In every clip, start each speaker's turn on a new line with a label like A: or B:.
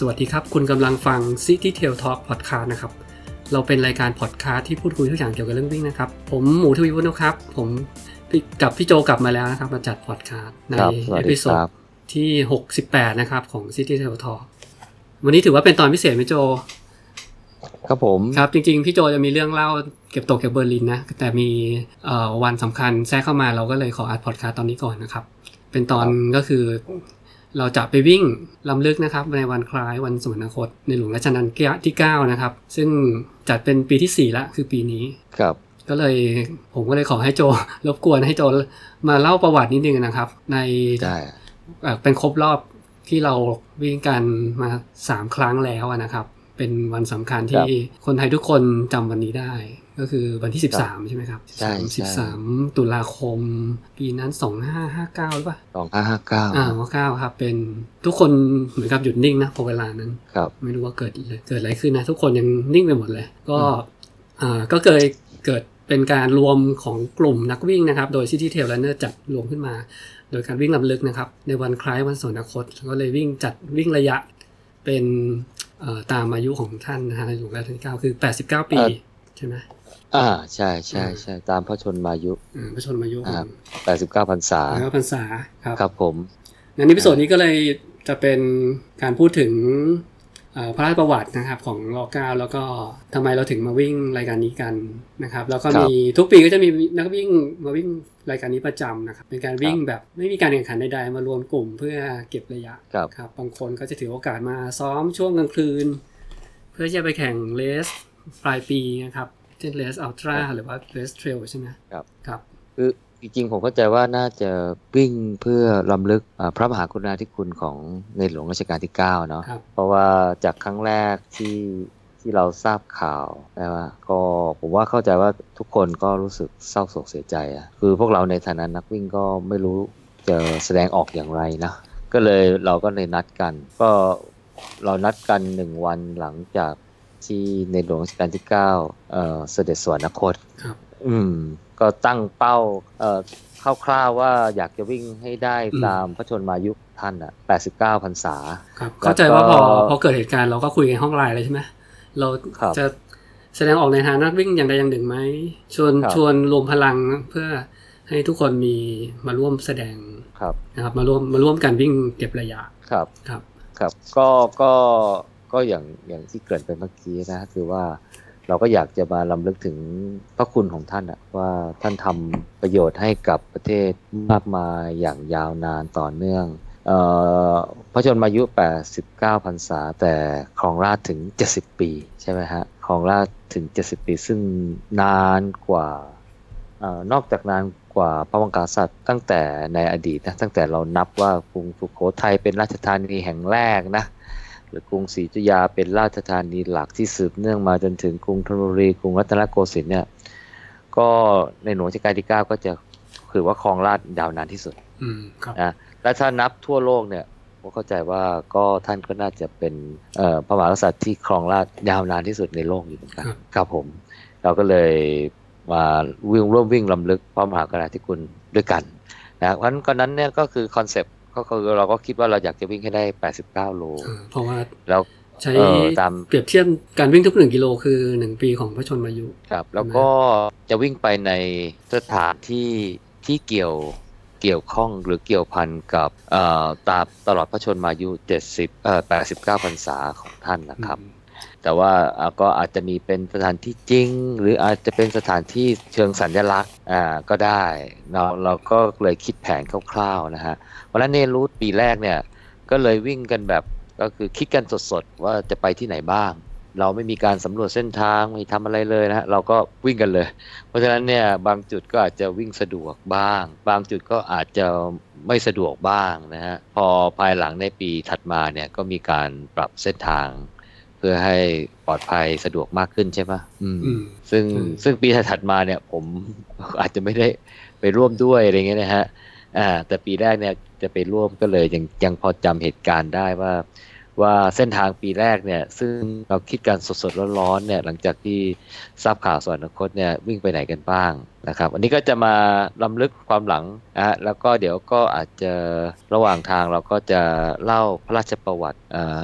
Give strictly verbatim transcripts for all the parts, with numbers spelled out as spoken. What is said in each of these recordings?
A: สวัสดีครับคุณกำลังฟัง City Tail Talk Podcast นะครับเราเป็นรายการพอดคาสต์ที่พูดคุยทุกอย่างเกี่ยวกับเรื่องวิ่งนะครับผมหมูทวีวุฒินะครับผมกับพี่โจกลับมาแล้วนะครับมาจัดพอดคาสต์ในเอพิโซดที่หกสิบแปดนะครับของ City Tail Talk วันนี้ถือว่าเป็นตอนพิเศษพี่โจ
B: ครับผม
A: ครับจริงๆพี่โจจะมีเรื่องเล่าเก็บตกจากเบอร์ลินนะแต่มีเอ่อวันสำคัญแทรกเข้ามาเราก็เลยขออัดพอดคาสต์ตอนนี้ก่อนนะครับเป็นตอนก็คือเราจะไปวิ่งรำลึกนะครับในวันคล้ายวันสวรรคตในหลวงรัชกาลที่เก้านะครับซึ่งจัดเป็นปีที่สี่ละคือปีนี้
B: ครับ
A: ก็เลยผมก็เลยขอให้โจรบกวนให้โจมาเล่าประวัตินิดนึงนะครับใน
B: ได้
A: เป็นครบรอบที่เราวิ่งกันมาสามครั้งแล้วนะครับเป็นวันสำคัญที่คนไทยทุกคนจำวันนี้ได้ก็คือวันที่สิบสามใช่ไหมครับ
B: ใช่
A: สิบสามตุลาคมปีนั้นสองพันห้าร้อยห้าสิบเก้าหรือเปล่า
B: สองพันห้าร้อยห้าสิบเก้า
A: อ่าเก้าครับเป็นทุกคนเหมือนกับหยุดนิ่งนะพอเวลานั้น
B: ครับ
A: ไม่รู้ว่าเกิดเกิดอะไรขึ้นนะทุกคนยังนิ่งไปหมดเลยก็อ่าก็เกิดเกิดเป็นการรวมของกลุ่มนักวิ่งนะครับโดย City Tail Runner จัดรวมขึ้นมาโดยการวิ่งรำลึกนะครับในวันคล้ายวันสวรรคตก็เลยวิ่งจัดวิ่งระยะเป็นเอ่อตามอายุของท่านนะฮะในหลวงรัชกาลที่เก้าคือแปดสิบเก้าปีใช่ไหม
B: อ่าใช่ใช่ใช่ตามพระชนมายุ
A: อ่าพระชนมายุ
B: ครับแปดสิบเก้าพรรษา
A: แปดสิบเก้าพรรษาครับ
B: ครับผม
A: งั้นอีพิโซดนี้ก็เลยจะเป็นการพูดถึงพระราชประวัตินะครับของรอเก้าแล้วก็ทำไมเราถึงมาวิ่งรายการนี้กันนะครับแล้วก็มีทุกปีก็จะมีนักวิ่งมาวิ่งรายการนี้ประจำนะครับเป็นการวิ่งแบบไม่มีการแข่งขันใดๆมารวมกลุ่มเพื่อเก็บระยะครับบางคนก็จะถือโอกาสมาซ้อมช่วงกลางคืนเพื่อจะไปแข่งเลสปลายปีนะครับเช่นเลสอัลตร้าหรือว่าเลสเทรลใช่ไหม
B: ครับ
A: ครับ
B: คือจริงๆผมเข้าใจว่าน่าจะวิ่งเพื่อรำลึกพระมหากรุณาธิคุณของในหลวงรัชกาลที่เก้าเนาะเพราะว่าจากครั้งแรกที่ที่เราทราบข่าวนะว่าก็ผมว่าเข้าใจว่าทุกคนก็รู้สึกเศร้าโศกเสียใจอ่ะคือพวกเราในฐานะนักวิ่งก็ไม่รู้จะแสดงออกอย่างไรนะก็เลยเราก็เลยนัดกันก็เรานัดกันหนึ่งวันหลังจากที่ในหลวงรัชกาลที่เก้าเอ่อเสด็จสวรรคต
A: ครับ
B: อืมก็ตั้งเป้าเอ่อคร่าวๆว่าอยากจะวิ่งให้ได้ตามพระชนมายุท่านอ่ะแปดสิบเก้าพรรษา
A: ครับเข้าใจว่าพอพอเกิดเหตุการณ์เราก็คุยกันห้องไลน์เลยใช่ไหมเราจะแสดงออกในฐานะนักวิ่งอย่างใดอย่างหนึ่งไหมชวนชวนรวมพลังเพื่อให้ทุกคนมีมาร่วมแสดงนะครับมาร่วมมาร่วมกันวิ่งเก็บระยะ
B: ครับ
A: ครับ
B: ครับก็ก็ก็อย่างอย่างที่เกริ่นไปเมื่อกี้นะคือว่าเราก็อยากจะมารำลึกถึงพระคุณของท่านอะว่าท่านทำประโยชน์ให้กับประเทศมากมายอย่างยาวนานต่อเนื่องเอ่อพระชนมายุแปดสิบเก้าพรรษาแต่ครองราชย์ถึงเจ็ดสิบปีใช่ไหมฮะครองราชย์ถึงเจ็ดสิบปีซึ่งนานกว่าเอ่อนอกจากนานกว่าพระมหากษัตริย์ตั้งแต่ในอดีตนะตั้งแต่เรานับว่ากรุงสุโขทัยเป็นราชธานีแห่งแรกนะหรือกรุงศรีอยุธยาเป็นราชธานีหลักที่สืบเนื่องมาจนถึงกรุงธนบุรีกรุงรัตนโกสินทร์เนี่ยก็ในหลวงรัชกาลที่เก้าก็จะถือว่าครองราชย์ยาวนานที่สุดนะและถ้านับทั่วโลกเนี่ยผมเข้าใจว่าก็ท่านก็น่าจะเป็นเอ่อพระมหากษัตริย์ที่ครองราชย์ยาวนานที่สุดในโลกอยู่เหมือนกันครับผมเราก็เลยมาวิ่งร่วมวิ่งรำลึกพระมหากรุณาธิคุณด้วยกันนะเพราะฉะนั้นก็นั้นเนี่ยก็คือคอนเซปต์ก็คือเราก็คิดว่าเราอยากจะวิ่งให้ได้แปดสิบเก้าโล
A: เพราะว่า
B: เรา
A: ใช้ตามเปรียบเทียบการวิ่งทุกหนึ่งกิโลคือหนึ่งปีของพระชนมายุ
B: ครับแล้วก็จะวิ่งไปในสถานที่ที่เกี่ยวเกี่ยวข้องหรือเกี่ยวพันกับเอ่อตามตลอดพระชนมายุเจ็ดสิบเอ่อแปดสิบเก้าพรรษาของท่านนะครับแต่ว่าก็อาจจะมีเป็นสถานที่จริงหรืออาจจะเป็นสถานที่เชิงสัญลักษณ์อ่าก็ได้เราเราก็เลยคิดแผนคร่าวๆนะฮะวันนั้นเนี่ยรูทปีแรกเนี่ยก็เลยวิ่งกันแบบก็คือคิดกันสดๆว่าจะไปที่ไหนบ้างเราไม่มีการสำรวจเส้นทางไม่ทำอะไรเลยนะฮะเราก็วิ่งกันเลยเพราะฉะนั้นเนี่ยบางจุดก็อาจจะวิ่งสะดวกบ้างบางจุดก็อาจจะไม่สะดวกบ้างนะฮะพอภายหลังในปีถัดมาเนี่ยก็มีการปรับเส้นทางเพื่อให้ปลอดภัยสะดวกมากขึ้นใช่ไหมอืมซึ่งซึ่งปีถัดมาเนี่ยผมอาจจะไม่ได้ไปร่วมด้วยอะไรเงี้ยนะฮะอ่าแต่ปีแรกเนี่ยจะไปร่วมก็เลยยังยังพอจำเหตุการณ์ได้ว่าว่าเส้นทางปีแรกเนี่ยซึ่งเราคิดกันสดๆร้อนๆเนี่ยหลังจากที่ทราบข่าวสวรรคตเนี่ยวิ่งไปไหนกันบ้างนะครับอันนี้ก็จะมารำลึกความหลังนะแล้วก็เดี๋ยวก็อาจจะระหว่างทางเราก็จะเล่าพระราชประวัติอ่า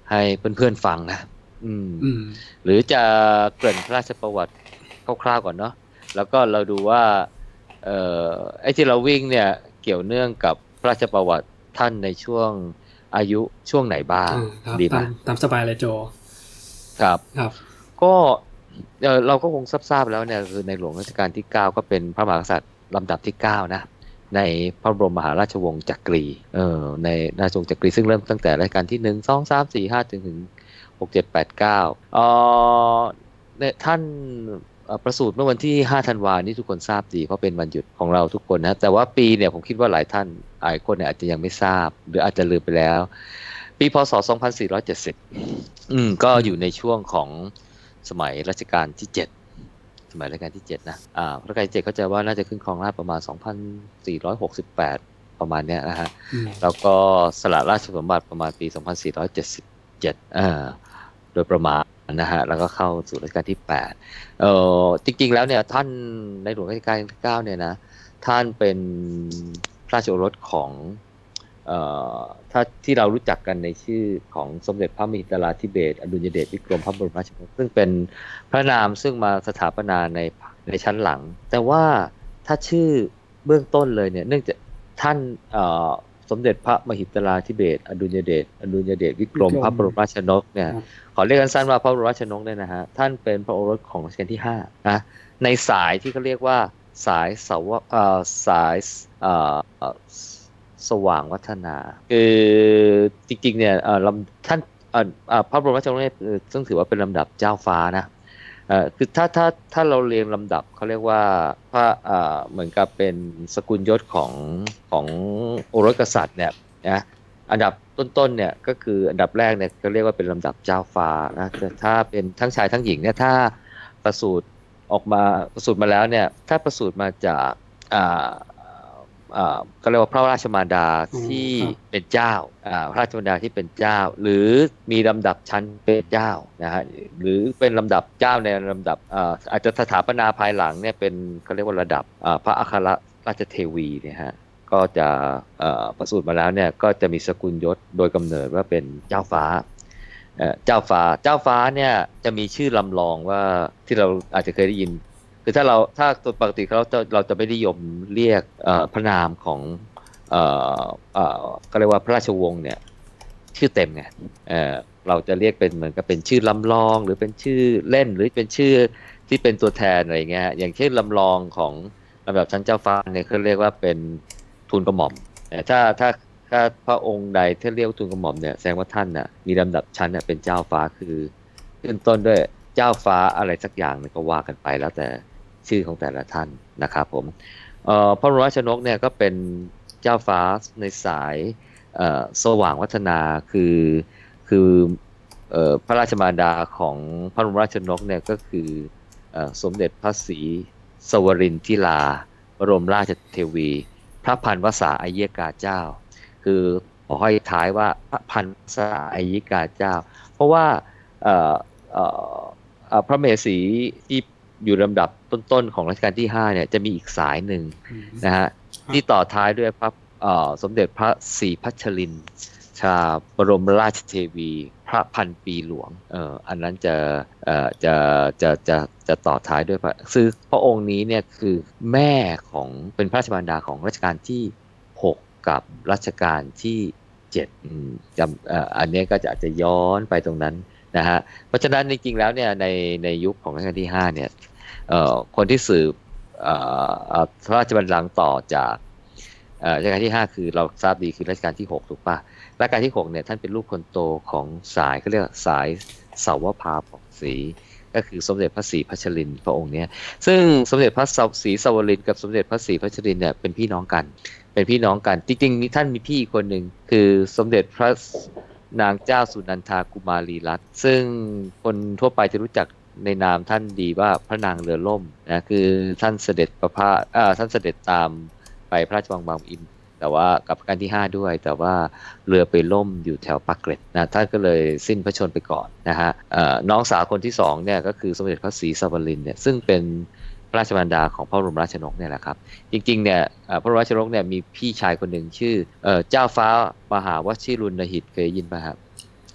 B: ให้เพื่อนๆฟังนะอืมหรือจะเกริ่นพระราชประวัติคร่าวๆก่อนเนาะแล้วก็เราดูว่าเอ่อไอ้ที่เราวิ่งเนี่ยเกี่ยวเนื่องกับพระราชประวัติท่านในช่วงอายุช่วงไหนบ้างดีไหม
A: ตามสบายเลยโจ
B: ครับครับก็เออเราก็คงทราบๆแล้วเนี่ยคือในหลวงรัชกาลที่เก้าก็เป็นพระมหากษัตริย์ลำดับที่เก้านะในพระบรมมหาราชวงศ์จักรีเออในราชวงศ์จักรีซึ่งเริ่มตั้งแต่รัชกาลที่หนึ่ง สอง สาม สี่ ห้าถึงถึงหก เจ็ด แปด เก้าเอ่อเนี่ยท่านประสูติเมื่อวันที่ห้าธันวาคมนี้ทุกคนทราบดีเพราะเป็นวันหยุดของเราทุกคนนะแต่ว่าปีเนี่ยผมคิดว่าหลายท่านหลายคนเนี่ยอาจจะยังไม่ทราบหรืออาจจะลืมไปแล้วปีพ.ศ. สองพันสี่ร้อยเจ็ดสิบอืมก็อยู่ในช่วงของสมัยรัชกาลที่เจ็ดสมัยรัชกาลที่เจ็ดนะอ่ารัชกาลที่เจ็ดก็จะว่าน่าจะขึ้นครองราชย์ประมาณสองพันสี่ร้อยหกสิบแปดประมาณเนี้ยนะฮะแล้วก็สละราชสมบัติประมาณปีสองพันสี่ร้อยเจ็ดสิบเจ็ดอ่าโดยประมาณนะฮะแล้วก็เข้าสู่รัชกาลที่แปดเอ่อจริงๆแล้วเนี่ยท่านในหลวงรัชกาลที่เก้าเนี่ยนะท่านเป็นราชโอรสของเอ่อถ้าที่เรารู้จักกันในชื่อของสมเด็จพระมหิดลาธิเบศรอดุลยเดชวิกรมพระบรมราชชนกซึ่งเป็นพระนามซึ่งมาสถาปนาในในชั้นหลังแต่ว่าถ้าชื่อเบื้องต้นเลยเนี่ยเนื่องจากท่านเอ่อสมเด็จพระมหิดลาธิเบศรอดุลยเดชอดุลยเดชวิกรมพระบรมราชชนกเนี่ยขอเรียกสั้นๆว่าพระบรมราชชนกเนี่ยนะฮะท่านเป็นพระโอรสของรัชกาลที่ห้านะในสายที่เขาเรียกว่าสายสาวเอ่อสายเอ่อสว่างวัฒนาคือจริงๆเนี่ยเอ่อท่านเอ่อพระบรมราชชนกเนี่ยซึ่งถือว่าเป็นลำดับเจ้าฟ้านะเอ่อคือถ้าถ้าถ้าเราเรียงลำดับเขาเรียกว่าพระเอ่อเหมือนกับเป็นสกุลยศของของโอรสกษัตริย์เนี่ยนะอันดับต้นๆเนี่ยก็คืออันดับแรกเนี่ยเขาเรียกว่าเป็นลำดับเจ้าฟ้านะแต่ถ้าเป็นทั้งชายทั้งหญิงเนี่ยถ้าประสูติออกมาประสูติมาแล้วเนี่ยถ้าประสูติมาจากอ่าอ่าก็เรียกว่าพระราชมารดาที่เป็นเจ้าอ่าพระราชมารดาที่เป็นเจ้าหรือมีลำดับชั้นเป็นเจ้านะฮะหรือเป็นลำดับเจ้าในลำดับอ่าอาจจะสถาปนาภายหลังเนี่ยเป็นเขาเรียกว่าระดับอ่าพระอัครราชเทวีเนี่ยฮะก็จะอ่าประสูติมาแล้วเนี่ยก็จะมีสกุลยศโดยกำเนิดว่าเป็นเจ้าฟ้าเจ้าฟ้าเจ้าฟ้าเนี่ยจะมีชื่อลำลองว่าที่เราอาจจะเคยได้ยินคือถ้าเราถ้าตัวปกติเราจะเราจะไม่นิยมเรียกพระนามของเอ่อเอ่อก็เรียกว่าพระราชวงศ์เนี่ยชื่อเต็มไงเอ่อเราจะเรียกเป็นเหมือนกับเป็นชื่อลำลองหรือเป็นชื่อเล่นหรือเป็นชื่อที่เป็นตัวแทนอะไรเงี้ยอย่างเช่นลำลองของลำดับชั้นเจ้าฟ้าเนี่ยเขาเรียกว่าเป็นทูลกระหม่อมแต่ถ้าถ้าถ้าพระองค์ใดที่เรียกทูลกระหม่อมเนี่ยแสดงว่าท่านน่ะมีลำดับชั้นน่ะเป็นเจ้าฟ้าคือขึ้นต้นด้วยเจ้าฟ้าอะไรสักอย่างนึงก็ว่ากันไปแล้วแต่ชื่อของแต่ละท่านนะครับผมเอ่อพระบรมราชชนกเนี่ยก็เป็นเจ้าฟ้าในสายเอ่อสว่างวัฒนาคือคือเอ่อพระราชมารดาของพระบรมราชชนกเนี่ยก็คือเอ่อสมเด็จพระศรีสวรินทร์ธิลาบรมราชเทวีพระพันวษาอัยยกาเจ้าคือขอให้ท้ายว่าพระพันวษาอัยยกาเจ้าเพราะว่าเอ่อเอ่อพระเมสีที่อยู่ลำดับต้นๆของรัชกาลที่ห้าเนี่ยจะมีอีกสายหนึ่งนะฮะที่ต่อท้ายด้วยพระสมเด็จพระศรีพัชรินทร์ชาบรมราชเทวีพระพันปีหลวงเอ่ออันนั้นจะเอ่อจะจะจะจะต่อท้ายด้วยพระซึ่งพระองค์นี้เนี่ยคือแม่ของเป็นพระราชมารดาของรัชกาลที่หกกับรัชกาลที่เจ็ดจำเอ่ออันนี้ก็จะอาจจะย้อนไปตรงนั้นนะฮะเพราะฉะนั้นจริงๆแล้วเนี่ยในในยุคของรัชกาลที่ห้าเนี่ยเอ่อคนที่สืบเอ่อพระราชบัลลังก์ต่อจากเอ่อรัชกาลที่ห้าคือเราทราบดีคือรัชกาลที่หกถูกป่ะรัชกาลที่หกเนี่ยท่านเป็นลูกคนโตของสายเขาเรียกสายเสาวภาผ่องศรีก็คือสมเด็จพระศรีพัชรินทร์พระองค์เนี้ยซึ่งสมเด็จพระศรีสวรินทร์กับสมเด็จพระศรีพัชรินทร์เนี่ยเป็นพี่น้องกันเป็นพี่น้องกันจริงๆมีท่านมีพี่อีกคนหนึ่งคือสมเด็จพระนางเจ้าสุนันทากุมารีรัตน์ซึ่งคนทั่วไปจะรู้จักในนามท่านดีว่าพระนางเรือล่มนะคือท่านเสด็จประพาสอ่าท่านเสด็จตามไปพระราชวังบางปะอินแต่ว่ากับการที่ห้าด้วยแต่ว่าเรือไปล่มอยู่แถวปากเกร็ดนะท่านก็เลยสิ้นพระชนม์ไปก่อนนะฮะน้องสาวคนที่สองเนี่ยก็คือสมเด็จพระศรีสวรินทร์เนี่ยซึ่งเป็นพระราชมารดาของพระบรมราชชนกเนี่ยแหละครับจริงๆเนี่ยพระบรมราชชนกเนี่ยมีพี่ชายคนหนึ่งชื่อเจ้าฟ้ามหาวชิรุณหิตเคยยินป่ะครับ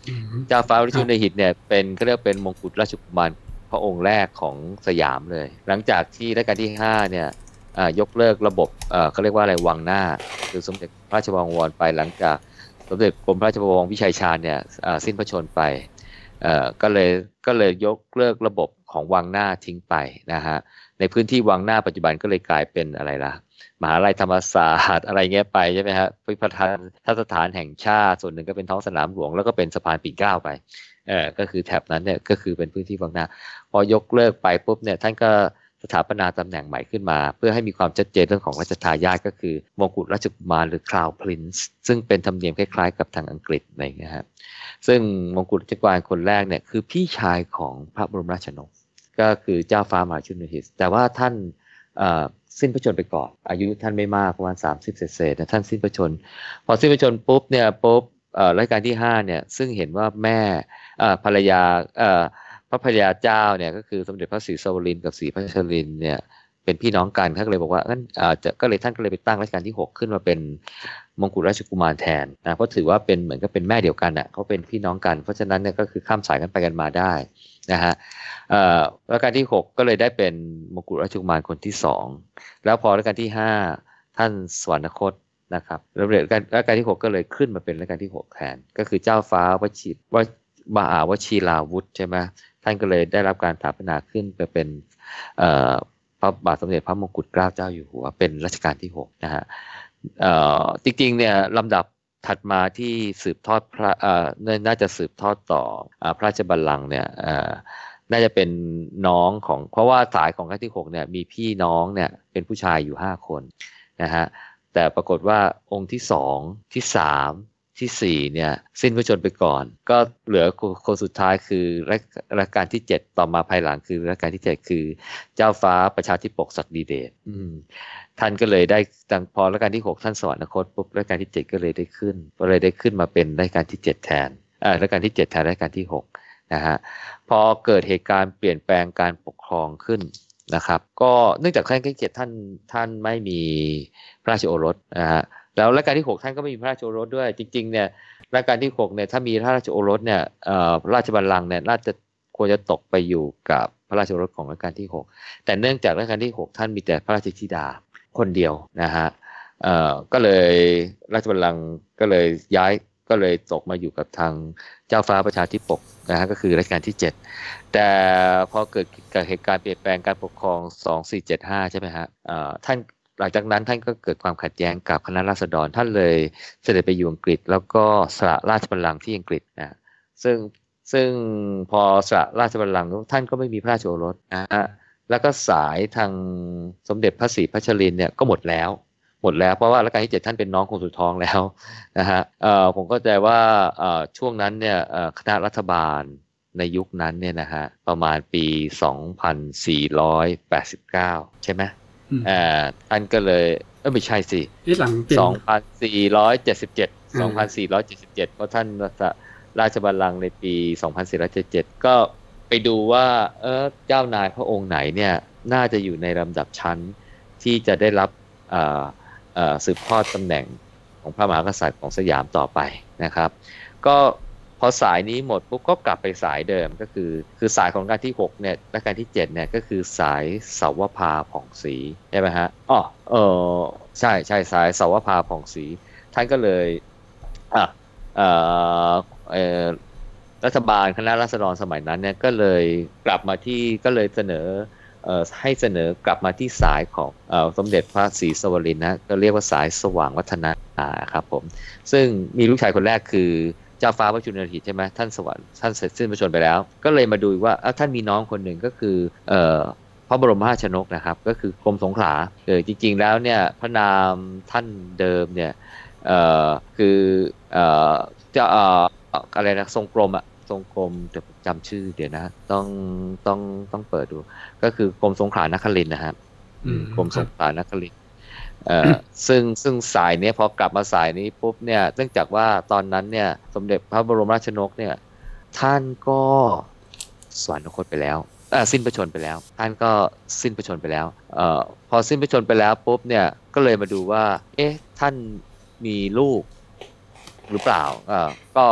B: เจ้าฟ้าวชินหิตเนี่ยเป็นเขาเรียกเป็นมงกุฎราชกุมารพระองค์แรกของสยามเลยหลังจากที่รัชกาลที่ห้าเนี่ยยกเลิกระบบเขาเรียกว่าอะไรวังหน้าคือสมเด็จพระราชวังบวรไปหลังจากสมเด็จกรมพระราชวังวิชัยชาญเนี่ยสิ้นพระชนม์ไปก็เลยก็เลยยกเลิกระบบของวังหน้าทิ้งไปนะฮะในพื้นที่วังหน้าปัจจุบันก็เลยกลายเป็นอะไรล่ะมหาลัยธรรมศาสตร์อะไรเงี้ยไปใช่ไหมฮะพิพิธภัณฑ์สถานแห่งชาติส่วนหนึ่งก็เป็นท้องสนามหลวงแล้วก็เป็นสะพานปิ่นเกล้าไปเออก็คือแถบนั้นเนี่ยก็คือเป็นพื้นที่วังหน้าพอยกเลิกไปปุ๊บเนี่ยท่านก็สถาปนาตำแหน่งใหม่ขึ้นมาเพื่อให้มีความชัดเจนเรื่องของราชทายาทก็คือมงกุฎราชกุมารหรือ Crown Prince ซึ่งเป็นธรรมเนียมคล้ายๆกับทางอังกฤษอะไรเงี้ยฮะซึ่งมงกุฎราชกุมารคนแรกเนี่ยคือพี่ชายของพระบรมราชชนกก็คือเจ้าฟ้ามหาชุนหิตแต่ว่าท่านสิ้นพระชนม์ไปก่อนอายุท่านไม่มากประมาณสามสิบเศษๆนะท่านสิ้นพระชนม์พอสิ้นพระชนม์ปุ๊บเนี่ยปุ๊บรัชกาลที่ห้าเนี่ยซึ่งเห็นว่าแม่ภรรยาพระภรรยาเจ้าเนี่ยก็คือสมเด็จพระศรีสวรินทร์กับศรีพัชรินทร์เนี่ยเป็นพี่น้องกันเขาเลยบอกว่างั้นอาจจะก็เลยท่านก็เลยไปตั้งรัชกาลที่หกขึ้นมาเป็นมงกุฎราชกุมารแทนนะเพราะถือว่าเป็นเหมือนกับเป็นแม่เดียวกันอ่ะเขาเป็นพี่น้องกันเพราะฉะนั้นเนี่ยก็คือข้ามสายกันไปกันมาได้นะฮะรัชกาลที่หกก็เลยได้เป็นมงกุฎราชกุมารคนที่สองแล้วพอรัชกาลที่ห้าท่านสวรรคตนะครับแล้วรัชกาลที่หกก็เลยขึ้นมาเป็นรัชกาลที่หกแทนก็คือเจ้าฟ้าวชิรวมหาวชิราวุธใช่ไหมท่านก็เลยได้รับการสถาปนาขึ้นไปเป็นพระบาทสมเด็จพระมงกุฎเกล้าเจ้าอยู่หัวเป็นรัชกาลที่หกนะฮะจริงๆเนี่ยลำดับถัดมาที่สืบทอดพระน่าจะสืบทอดต่อพระราชบัลลังก์เนี่ยน่าจะเป็นน้องของเพราะว่าสายของรัชกาลที่หกเนี่ยมีพี่น้องเนี่ยเป็นผู้ชายอยู่ห้าคนนะฮะแต่ปรากฏว่าองค์ที่สองที่สามที่สี่เนี่ยสิ้นพระชนม์ไปก่อนก็เหลือคนสุดท้ายคือรัชกาลที่เจ็ดต่อมาภายหลังคือรัชกาลที่เจ็ดคือเจ้าฟ้าประชาธิปกศักดิเดชท่านก็เลยได้ตั้งพอรัชกาลที่หกท่านสวรรคตปุ๊บรัชกาลที่เจ็ดก็เลยได้ขึ้นก็เลยได้ขึ้นมาเป็นรัชกาลที่เจ็ดแทนเอ่อรัชกาลที่เจ็ดแทนรัชกาลที่หกนะฮะพอเกิดเหตุการณ์เปลี่ยนแปลงการปกครองขึ้นนะครับก็เนื่องจากรัชกาลที่เจ็ดท่านท่านไม่มีพระราชโอรสนะฮะแล้วรัชกาลที่หกท่านก็ไม่มีพระราชโอรสด้วยจริงๆเนี่ยรัชกาลที่หกเนี่ยถ้ามีพระราชโอรสเนี่ยเอ่อราชบัลลังก์เนี่ยน่าจะควรจะตกไปอยู่กับพระราชโอรสของรัชกาลที่หกแต่เนื่องจากรัชกาลที่หกท่านมีแต่พระราชธิดาคนเดียวนะฮะเอ่อก็เลยราชบัลลังก์ก็เลยย้ายก็เลยตกมาอยู่กับทางเจ้าฟ้าประชาธิปกนะฮะก็คือรัชกาลที่เจ็ดแต่พอเกิดเหตุการณ์เปลี่ยนแปลงการปกครองสองสี่เจ็ดห้าใช่ไหมฮะเอ่อท่านหลังจากนั้นท่านก็เกิดความขัดแย้งกับคณะราษฎรท่านเลยเสด็จไปอยู่อังกฤษแล้วก็สละราชบัลลังก์ที่อังกฤษนะซึ่งซึ่งพอสละราชบัลลังก์ท่านก็ไม่มีพระราชโอรสนะฮะแล้วก็สายทางสมเด็จพระศรีพัชรินทร์เนี่ยก็หมดแล้วหมดแล้วเพราะว่ารัชกาลที่เจ็ดท่านเป็นน้องคนสุดท้องแล้วนะฮะเอ่อผมเข้าใจว่าเอ่อช่วงนั้นเนี่ยเอ่อคณะรัฐบาลในยุคนั้นเนี่ยนะฮะประมาณปีสองพันสี่ร้อยแปดสิบเก้าใช่ไหมอ่าท่านก็เลยเออไม่ใช่สิ
A: หลัง
B: สองพันสี่ร้อยเจ็ดสิบเจ็ด สองพันสี่ร้อยเจ็ดสิบเจ็ดเพราะท่านราชบัลลังก์ในปีสองพันสี่ร้อยเจ็ดสิบเจ็ดก็ไปดูว่าเออเจ้านายพระองค์ไหนเนี่ยน่าจะอยู่ในลำดับชั้นที่จะได้รับอ่าอ่าสืบทอดตำแหน่งของพระมหากษัตริย์ของสยามต่อไปนะครับก็พอสายนี้หมดปุ๊บก็กลับไปสายเดิมก็คือคือสายของรัชกาลที่หกเนี่ยรัชกาลที่เจ็ดเนี่ยก็คือสายเสาวภาผ่องศรีใช่ไหมฮะอ๋อเออใช่ใช่สายเสาวภาผ่องศรีท่านก็เลยอ่ะเอ่อเอ่อรัฐบาลคณะราษฎรสมัยนั้นเนี่ยก็เลยกลับมาที่ก็เลยเสนอเอ่อให้เสนอกลับมาที่สายของเอ่อสมเด็จพระศรีสวรินทร์นะก็เรียกว่าสายสว่างวัฒนะอ่าครับผมซึ่งมีลูกชายคนแรกคือเจ้าฟ้าวชิรหิตใช่ไหมท่านสวรรค์ท่านเสร็จสิ้นพระชนม์ไปแล้วก็เลยมาดูว่าท่านมีน้องคนหนึ่งก็คือเอ่อพระบรมราชชนกนะครับก็คือกรมสงขลาเออจริงๆแล้วเนี่ยพระนามท่านเดิมเนี่ยเอ่อคือเอ่อจะเอ่ออะไรนะทรงกรมอะทรงกรมเดี๋ยวจำชื่อเดี๋ยวนะต้องต้องต้องเปิดดูก็คือกรมสงขลานครินทร์นะครับกรมสงขลานครินทร์เอ่อซึ่งซึ่งสายนี้พอกลับมาสายนี้ปุ๊บเนี่ยเนื่องจากว่าตอนนั้นเนี่ยสมเด็จพระบรมราชชนกเนี่ยท่านก็สวรรคตไปแล้วอ่าสิ้นพระชนม์ไปแล้วท่านก็สิ้นพระชนม์ไปแล้วเอ่อพอสิ้นพระชนม์ไปแล้วปุ๊บเนี่ยก็เลยมาดูว่าเอ๊ะท่านมีลูกหรือเปล่าอ่าก็ก็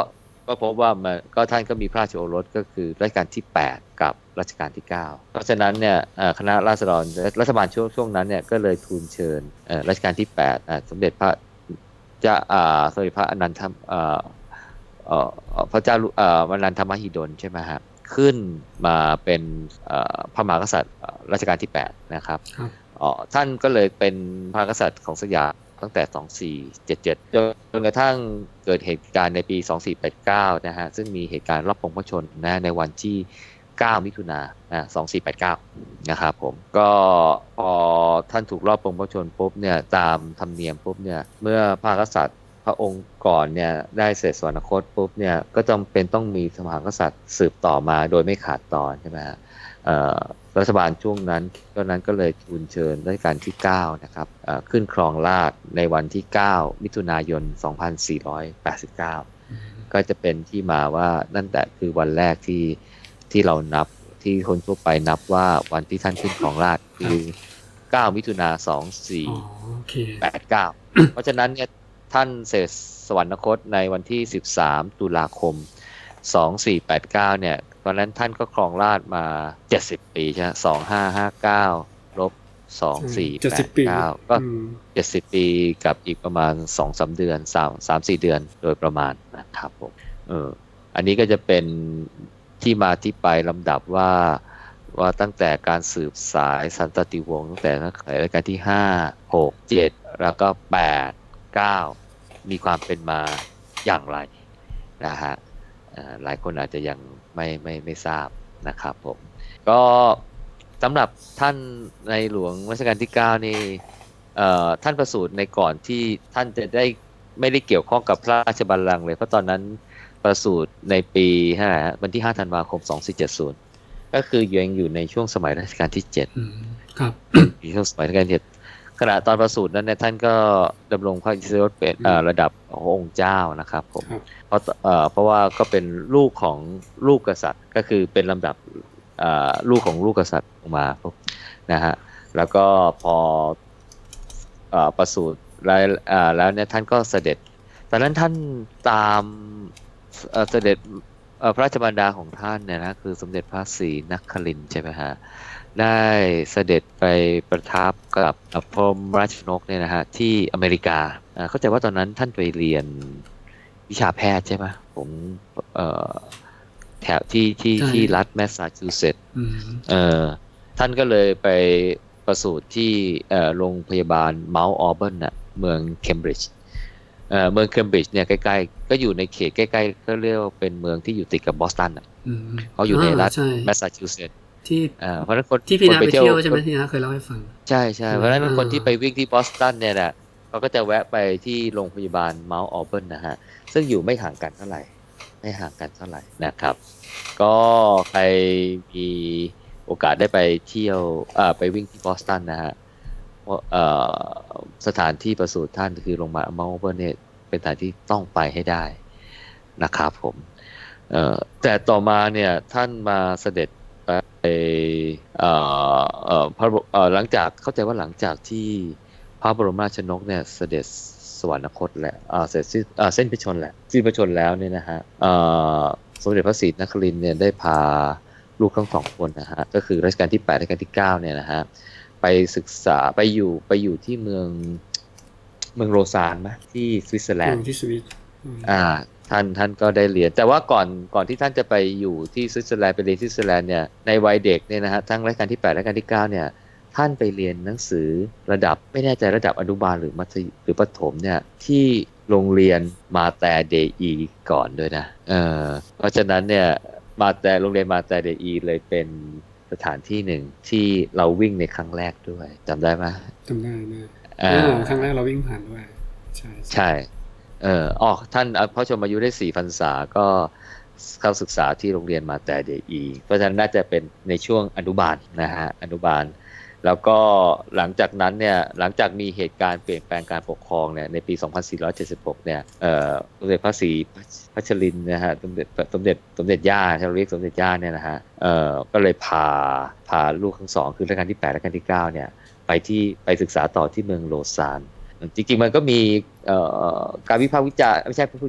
B: ก็พบว่ามันก็ท่านก็มีพระราชโอรสก็คือรัชกาลที่แปดกับรัชกาลที่เก้าเพราะฉะนั้นเนี่ยคณะราษฎรรัฐบาลช่วงช่วงนั้นเนี่ยก็เลยทูลเชิญรัชกาลที่แปดสมเด็จพระจะสมเด็จพระอนันทพระเจ้าอนันทมหิดลใช่ไหมฮะขึ้นมาเป็นพระมหากษัตริย์รัชกาลที่แปดนะครับท่านก็เลยเป็นพระมหากษัตริย์ของสยามตั้งแต่สองพันสี่ร้อยเจ็ดสิบเจ็ดจนกระทั่งเกิดเหตุการณ์ในปีสองพันสี่ร้อยแปดสิบเก้านะฮะซึ่งมีเหตุการณ์รอบปลงพระชนนะในวันที่เก้ามิถุนายนนะสองพันสี่ร้อยแปดสิบเก้านะครับผมก็พอท่านถูกรอบปลงพระชนปุ๊บเนี่ยตามธรรมเนียมปุ๊บเนี่ยเมื่อพระมหากษัตริย์พระองค์ก่อนเนี่ยได้เสด็จสวรรคตปุ๊บเนี่ยก็จำเป็นต้องมีพระมหากษัตริย์สืบต่อมาโดยไม่ขาดตอนใช่ไหมฮะรัฐบาลช่วงนั้นก็นั้นก็เลยทูลเชิญรัชกาลที่เก้านะครับขึ้นครองราชย์ในวันที่เก้ามิถุนายนสองพันสี่ร้อยแปดสิบเก้าก็จะเป็นที่มาว่านั่นแต่คือวันแรกที่ที่เรานับที่คนทั่วไปนับว่าวันที่ท่านขึ้นครองราชย์คือเก้ามิถุนายนสองพันสี่ร้อยแปดสิบเก้าเพราะฉะนั้นเนี่ยท่านเสด็จสวรรคตในวันที่สิบสามตุลาคมสองพันสี่ร้อยแปดสิบเก้าเนี่ยตอนนั้นท่านก็ครองราชย์มาเจ็ดสิบปีใช่ไหมสองพันห้าร้อยห้าสิบเก้าลบสองพันสี่ร้อยแปดสิบเก้าก็เจ็ดสิบปีกับอีกประมาณ สองถึงสาม เดือนสาม สี่ เดือนโดยประมาณนะครับผมเอออันนี้ก็จะเป็นที่มาที่ไปลำดับว่าว่าตั้งแต่การสืบสายสันตติวงศ์ตั้งแต่รัชกาลที่ห้า หก เจ็ดแล้วก็แปด เก้ามีความเป็นมาอย่างไรนะฮะหลายคนอาจจะยังไม่ไม่ไม่ทราบนะครับผมก็สำหรับท่านในหลวงรัชกาลที่เก้านี่ท่านประสูติในก่อนที่ท่านจะได้ไม่ได้เกี่ยวข้องกับพระราชบัลลังก์เลยเพราะตอนนั้นประสูติในปีฮะวันที่ห้าธันวาคมสองพันสี่ร้อยเจ็ดสิบก็คือยังอยู่ในช่วงสมัยรัชกาลที่เจ็ด
A: ครับ
B: อยู่ช่วงสมัยรัชกาลที่เจ็ดขณะตอนประสูตินั้นเนี่ยท่านก็ดำรงพระอิสริยยศเป็นระดับองค์เจ้านะครับผมเพราะเพราะว่าก็เป็นลูกของลูกกษัตริย์ก็คือเป็นลำดับลูกของลูกกษัตริย์ออกมานะฮะแล้วก็พอประสูติแล้วเนี่ยท่านก็เสด็จตอนนั้นท่านตามเสด็จพระราชมารดาของท่านเนี่ยนะคือสมเด็จพระศรีนครินทร์ใช่ไหมฮะได้เสด็จไปประทับกับพรหมราชนกเนี่ยนะฮะที่อเมริกาเข้าใจว่าตอนนั้นท่านไปเรียนวิชาแพทย์ใช่ไหมผมแถวที่ที่ที่รัฐแมสซาชูเซตส์ท่านก็เลยไปประสูติที่โรงพยาบาลเมาท์ออเบิร์นน่ะเมืองเคมบริดจ์เมืองเคมบริดจ์เนี่ยใกล้ๆก็อยู่ในเขตใกล้ๆก็เรียกว่าเป็นเมืองที่อยู่ติดกับบอสตันอ่ะเขาอยู่ในรัฐแมสซาชูเซตส์
A: ที่
B: เพราะฉะนั้นคน
A: ที่พี่นาไปเที่ยวใช่ไหมที่นาเคยเล่าให้ฟัง
B: ใช่ใช่เพราะฉะนั้นคนที่ไปวิ่งที่บอสตันเนี่ยแหละเขาก็จะแวะไปที่โรงพยาบาลเมาท์ออเบิร์นนะฮะซึ่งอยู่ไม่ห่างกันเท่าไหร่ไม่ห่างกันเท่าไหร่นะครับก็ใครมีโอกาสได้ไปเที่ยวไปวิ่งที่บอสตันนะฮะสถานที่ประสูติท่านคือโรงพยาบาลเมาท์ออเบิร์นเนี่ยเป็นสถานที่ต้องไปให้ได้นะครับผมแต่ต่อมาเนี่ยท่านมาเสด็จไปเอ่อเอ่อพระเอ่อหลังจากเข้าใจว่าหลังจากที่พระบรมราชชนกเนี่ยเสด็จสวรรคตแล้วอ่าเสร็จสิ้นอ่าเส้นพระชนม์แหละสิ้นพระชนม์แล้วเนี่ยนะฮะเอ่อสมเด็จพระศรีนครินทร์เนี่ยได้พาลูกทั้งสองคนนะฮะก็คือรัชกาลที่แปดรัชกาลที่เก้าเนี่ยนะฮะไปศึกษาไปอยู่ไปอยู่ที่เมืองเมืองโรซานมั้ยที่สวิตเซอร์แลนด์
A: ที่สวิต
B: อ่าท่านท่านก็ได้เรียนแต่ว่าก่อนก่อนที่ท่านจะไปอยู่ที่สวิตเซอร์แลนด์ไปเรียนที่สวิตเซอร์แลนด์เนี่ยในวัยเด็กเนี่ยนะฮะทั้งรัชกาลที่แปดรัชกาลที่เก้าเนี่ยท่านไปเรียนหนังสือระดับไม่แน่ใจระดับอนุบาลหรือมัธยมหรือประถมเนี่ยที่โรงเรียนมาแต่เดอีก่อนด้วยนะเออเพราะฉะนั้นเนี่ยมาแต่โรงเรียนมาแต่เดอีเลยเป็นสถานที่หนึ่งที่เราวิ่งในครั้งแรกด้วยจำได้ไหม
A: จำได้นะอ่าครั้งแรกเราวิ่งผ่านด้วยใช่
B: ใช่เอออ๋อท่านพระชนมายุได้สี่พรรษาก็เข้าศึกษาที่โรงเรียนมาแต่เดอีเพราะฉะนั้นน่าจะเป็นในช่วงอนุบาลนะฮะอนุบาลแล้วก็หลังจากนั้นเนี่ยหลังจากมีเหตุการณ์เปลี่ยนแปลงการปกครองเนี่ยในปีสองพันสี่ร้อยเจ็ดสิบหกเนี่ยเอ่อสมเด็จพระศรีพัชรินทร์นะฮะสมเด็จสมเด็จสมเด็จย่าเราเรียกสมเด็จย่าเนี่ยนะฮะเอ่อก็เลยพาพาลูกทั้งสองคือรัชกาลที่แปดรัชกาลที่เก้าเนี่ยไปที่ไปศึกษาต่อที่เมืองโลซานจริงๆมันก็มีการวิพากษ์วิจารณ์ไม่ใช่ผู้ผิด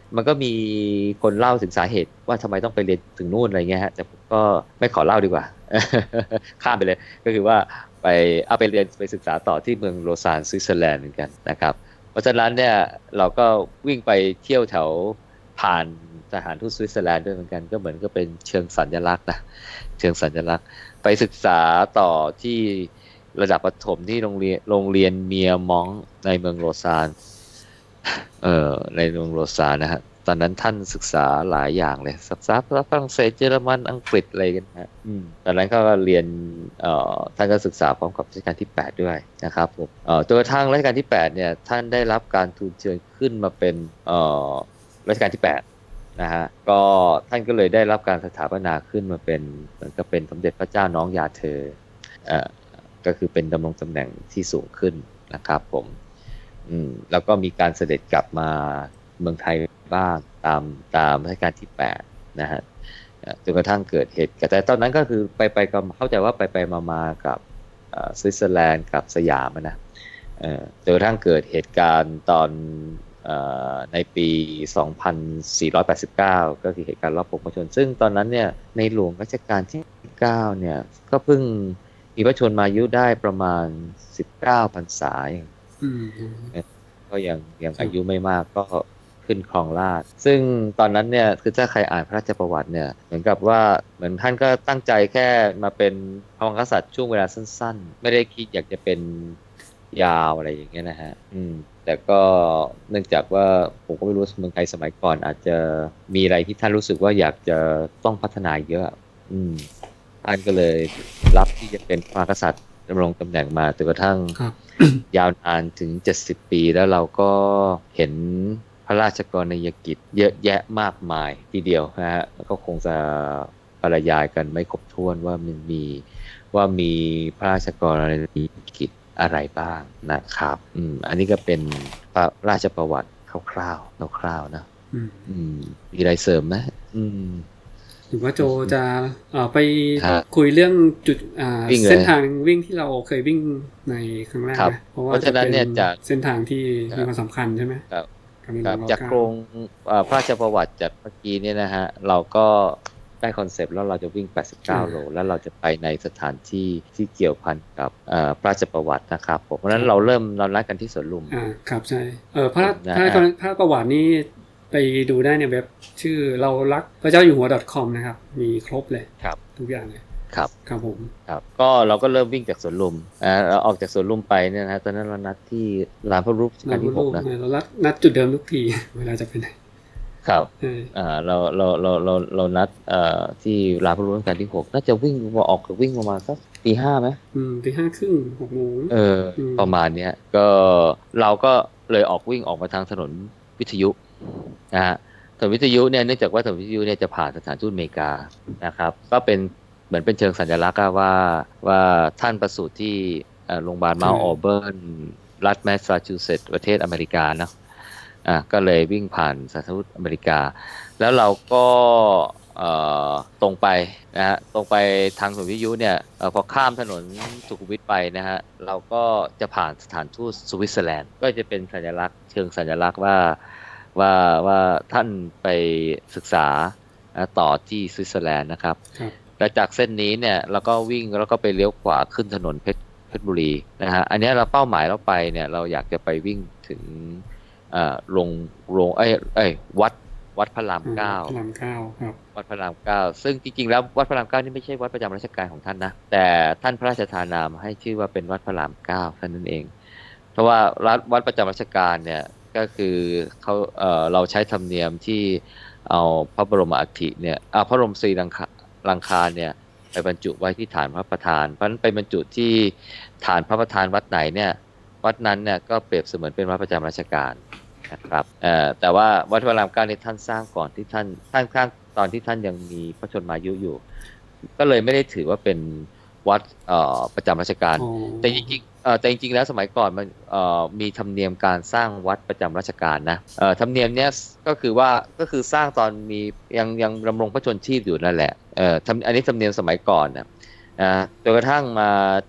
B: มันก็มีคนเล่าถึงสาเหตุว่าทำไมต้องไปเรียนถึงนู่นอะไรเงี้ยฮะแต่ผมก็ไม่ขอเล่าดีกว่า ข้ามไปเลยก็คือว่าไปเอาไปเรียนไปศึกษาต่อที่เมืองโลซานสวิตเซอร์แลนด์เหมือนกันนะครับเพราะฉะนั้นเนี่ยเราก็วิ่งไปเที่ยวแถวผ่านสถานทูตสวิตเซอร์แลนด์ด้วยเหมือนกันก็เหมือนก็เป็นเชิงสัญลักษณ์นะเชิงสัญลักษณ์ไปศึกษาต่อที่ระดับประถมที่โรงเรียนโรงเรียนเมียมองในเมืองโลซานเอ่อในเมืองโลซานนะฮะตอนนั้นท่านศึกษาหลายอย่างเลยศึกษาภาษาฝรั่งเศสเยอรมันอังกฤษอะไรกันนะอืมตอนนั้นก็เรียนเอ่อท่านก็ศึกษาพร้อมกับรัชกาลที่แปดด้วยนะครับผมเอ่อจนกระทั่งรัชกาลที่แปดเนี่ยท่านได้รับการทูลเชิญขึ้นมาเป็นเอ่อรัชกาลที่แปดนะฮะก็ท่านก็เลยได้รับการสถาปนาขึ้นมาเป็นเหมือนกับเป็นสมเด็จพระเจ้าน้องยาเธอเอ่อก็คือเป็นดำรงตำแหน่งที่สูงขึ้นนะครับผมอืมแล้วก็มีการเสด็จกลับมาเมืองไทยบ้างตามตามรัชกาลที่แปดนะฮะจนกระทั่งเกิดเหตุแต่ตอนนั้นก็คือไปไปก็เข้าใจว่าไปไปมามากับสวิตเซอร์แลนด์กับสยามนะจนกระทั่งเกิดเหตุการณ์ตอนในปี สองพันสี่ร้อยแปดสิบเก้า ก็คือเหตุการณ์รอบปกพระชนซึ่งตอนนั้นเนี่ยในหลวงรัชกาลที่เก้าเนี่ยก็เพิ่งมีพระชนมายุได้ประมาณสิบเก้าพรรษาเองก็ยังยังอายุไม่มากก็ขึ้นครองราชย์ซึ่งตอนนั้นเนี่ยคือถ้าใครอ่านพระราชประวัติเนี่ยเหมือนกับว่าเหมือนท่านก็ตั้งใจแค่มาเป็นพระมหากษัตริย์ช่วงเวลาสั้นๆไม่ได้คิดอยากจะเป็นยาวอะไรอย่างเงี้ยนะฮะอืมแต่ก็เนื่องจากว่าผมก็ไม่รู้เมืองไทยสมัยก่อนอาจจะมีอะไรที่ท่านรู้สึกว่าอยากจะต้องพัฒนาเยอะอืมท่านก็เลยรับที่จะเป็นพระมหากษัตริย์ดำรงตำแหน่งมาจนกระทั่ง ยาวนานถึงเจ็ดสิบปีแล้วเราก็เห็นพระราชกรณียกิจเยอะแยะมากมายทีเดียวนะฮะก็คงจะบรรยายกันไม่ครบถ้วนว่ามันมีว่ามีพระราชกรณียกิจอะไรบ้างนะครับอืมอันนี้ก็เป็นพระราชประวัติคร่าวๆคร่าวๆนะอืมอืมมีอะไรเสริมไหมอืม
A: หรือว่าโจจะเอ่อไปคุยเรื่องจุดอ่าเส้นทางวิ่งที่เราเคยวิ่งในครั้งแรกนะเพราะว่าจะเป็นเส้นทางที่มีความสำคัญใช่ไหม
B: ครับจากโครงพระราชประวัติจากเมื่อกี้เนี่ยนะฮะเราก็ได้คอนเซปต์แล้วเราจะวิ่งแปดสิบเก้าโลแล้วเราจะไปในสถานที่ที่เกี่ยวพันกับพระราชประวัตินะครับผมเพราะฉะนั้นเราเริ่มเรานัดกันที่สวนลุม
A: อ่าครับใช่เออพระพระพระประวัตินี่ไปดูได้ในเว็บชื่อเรารักพระเจ้าอยู่หัว .com นะครับมีครบเลย
B: ครับ
A: ทุกอย่างเลย
B: ครับ
A: ครับผม
B: ครับก็เราก็เริ่มวิ่งจากสวนลุมอ่าเราออกจากสวนลุมไปเนี่ยนะตอนนั้นเรานัดที่ลานพระรูปชั้นที่หกนะ
A: เรานัดนัดจุดเดิมทุกทีเวลาจะไปไหน
B: ครับอ่าเราเราเราเราเรานัดเอ่อที่ลานพระรูปชั้นที่หกน่าจะวิ่งออกวิ่งประมาณสักตีห้าไหม
A: อืมตีห้าครึ่งหกโมง
B: เออประมาณเนี้ยก็เราก็เลยออกวิ่งออกมาทางถนนวิทยุนะฮะถนนวิทยุเนี่ยเนื่องจากว่าถนนวิทยุเนี่ยจะผ่านสถานทูตอเมริกานะครับก็เป็นเหมือนเป็นเชิงสัญลักษณ์ว่าว่าท่านประสูติที่โรงพยาบาลมาออเบิร์นรัฐแมสซาชูเซตส์ประเทศอเมริกานะอ่ะก็เลยวิ่งผ่านสถานทูตอเมริกาแล้วเราก็ตรงไปนะฮะตรงไปทางถนนวิทยุเนี่ยพอข้ามถนนสุขุมวิทไปนะฮะเราก็จะผ่านสถานทูตสวิตเซอร์แลนด์ก็จะเป็นสัญลักษณ์เชิงสัญลักษณ์ว่าว่าว่าท่านไปศึกษาต่อที่สวิตเซอร์แลนด์นะครับและจากเส้นนี้เนี่ยเราก็วิ่งแล้วก็ไปเลี้ยวขวาขึ้นถนนเพชรเพชรบุรีนะฮะอันนี้เราเป้าหมายเราไปเนี่ยเราอยากจะไปวิ่งถึงอ่าโรงโรงเอ้ยเอ้ยวัดวัดพระรามเก้า
A: พระรามเก้าครับ
B: วัดพระรามเก้าซึ่งจริงๆแล้ววัดพระรามเก้านี่ไม่ใช่วัดประจำราชการของท่านนะแต่ท่านพระราชทานนามให้ชื่อว่าเป็นวัดพระรามเก้าท่านนั่นเองเพราะว่าวัดประจำราชการเนี่ยก็คือเขาเอ่อเราใช้ธรรมเนียมที่เอาพระบรมอัฐิเนี่ยเอาพระบรมศรีลังคาลังคารเนี่ยไปบรรจุไว้ที่ฐานพระประธานเพราะฉะนั้นไปบรรจุที่ฐานพระประธานวัดไหนเนี่ยวัดนั้นเนี่ยก็เปรียบเสมือนเป็นวัดประจำราชการนะครับเอ่อแต่ว่าวัดพระรามเก้านี่ท่านสร้างก่อนที่ท่านท่านสร้างตอนที่ท่านยังมีพระชนมายุอยู่ก็เลยไม่ได้ถือว่าเป็นวัดเอ่อประจำราชการแต่จริงๆเอ่อแต่จริงๆแล้วสมัยก่อนมันเอ่อมีธรรมเนียมการสร้างวัดประจำราชการนะเอ่อธรรมเนียมเนี้ยก็คือว่าก็คือสร้างตอนมียังยังดำรงพระชนชีพอยู่นั่นแหละเอ่ออันนี้ธรรมเนียมสมัยก่อนนะอ่าจนกระทั่งมาจบ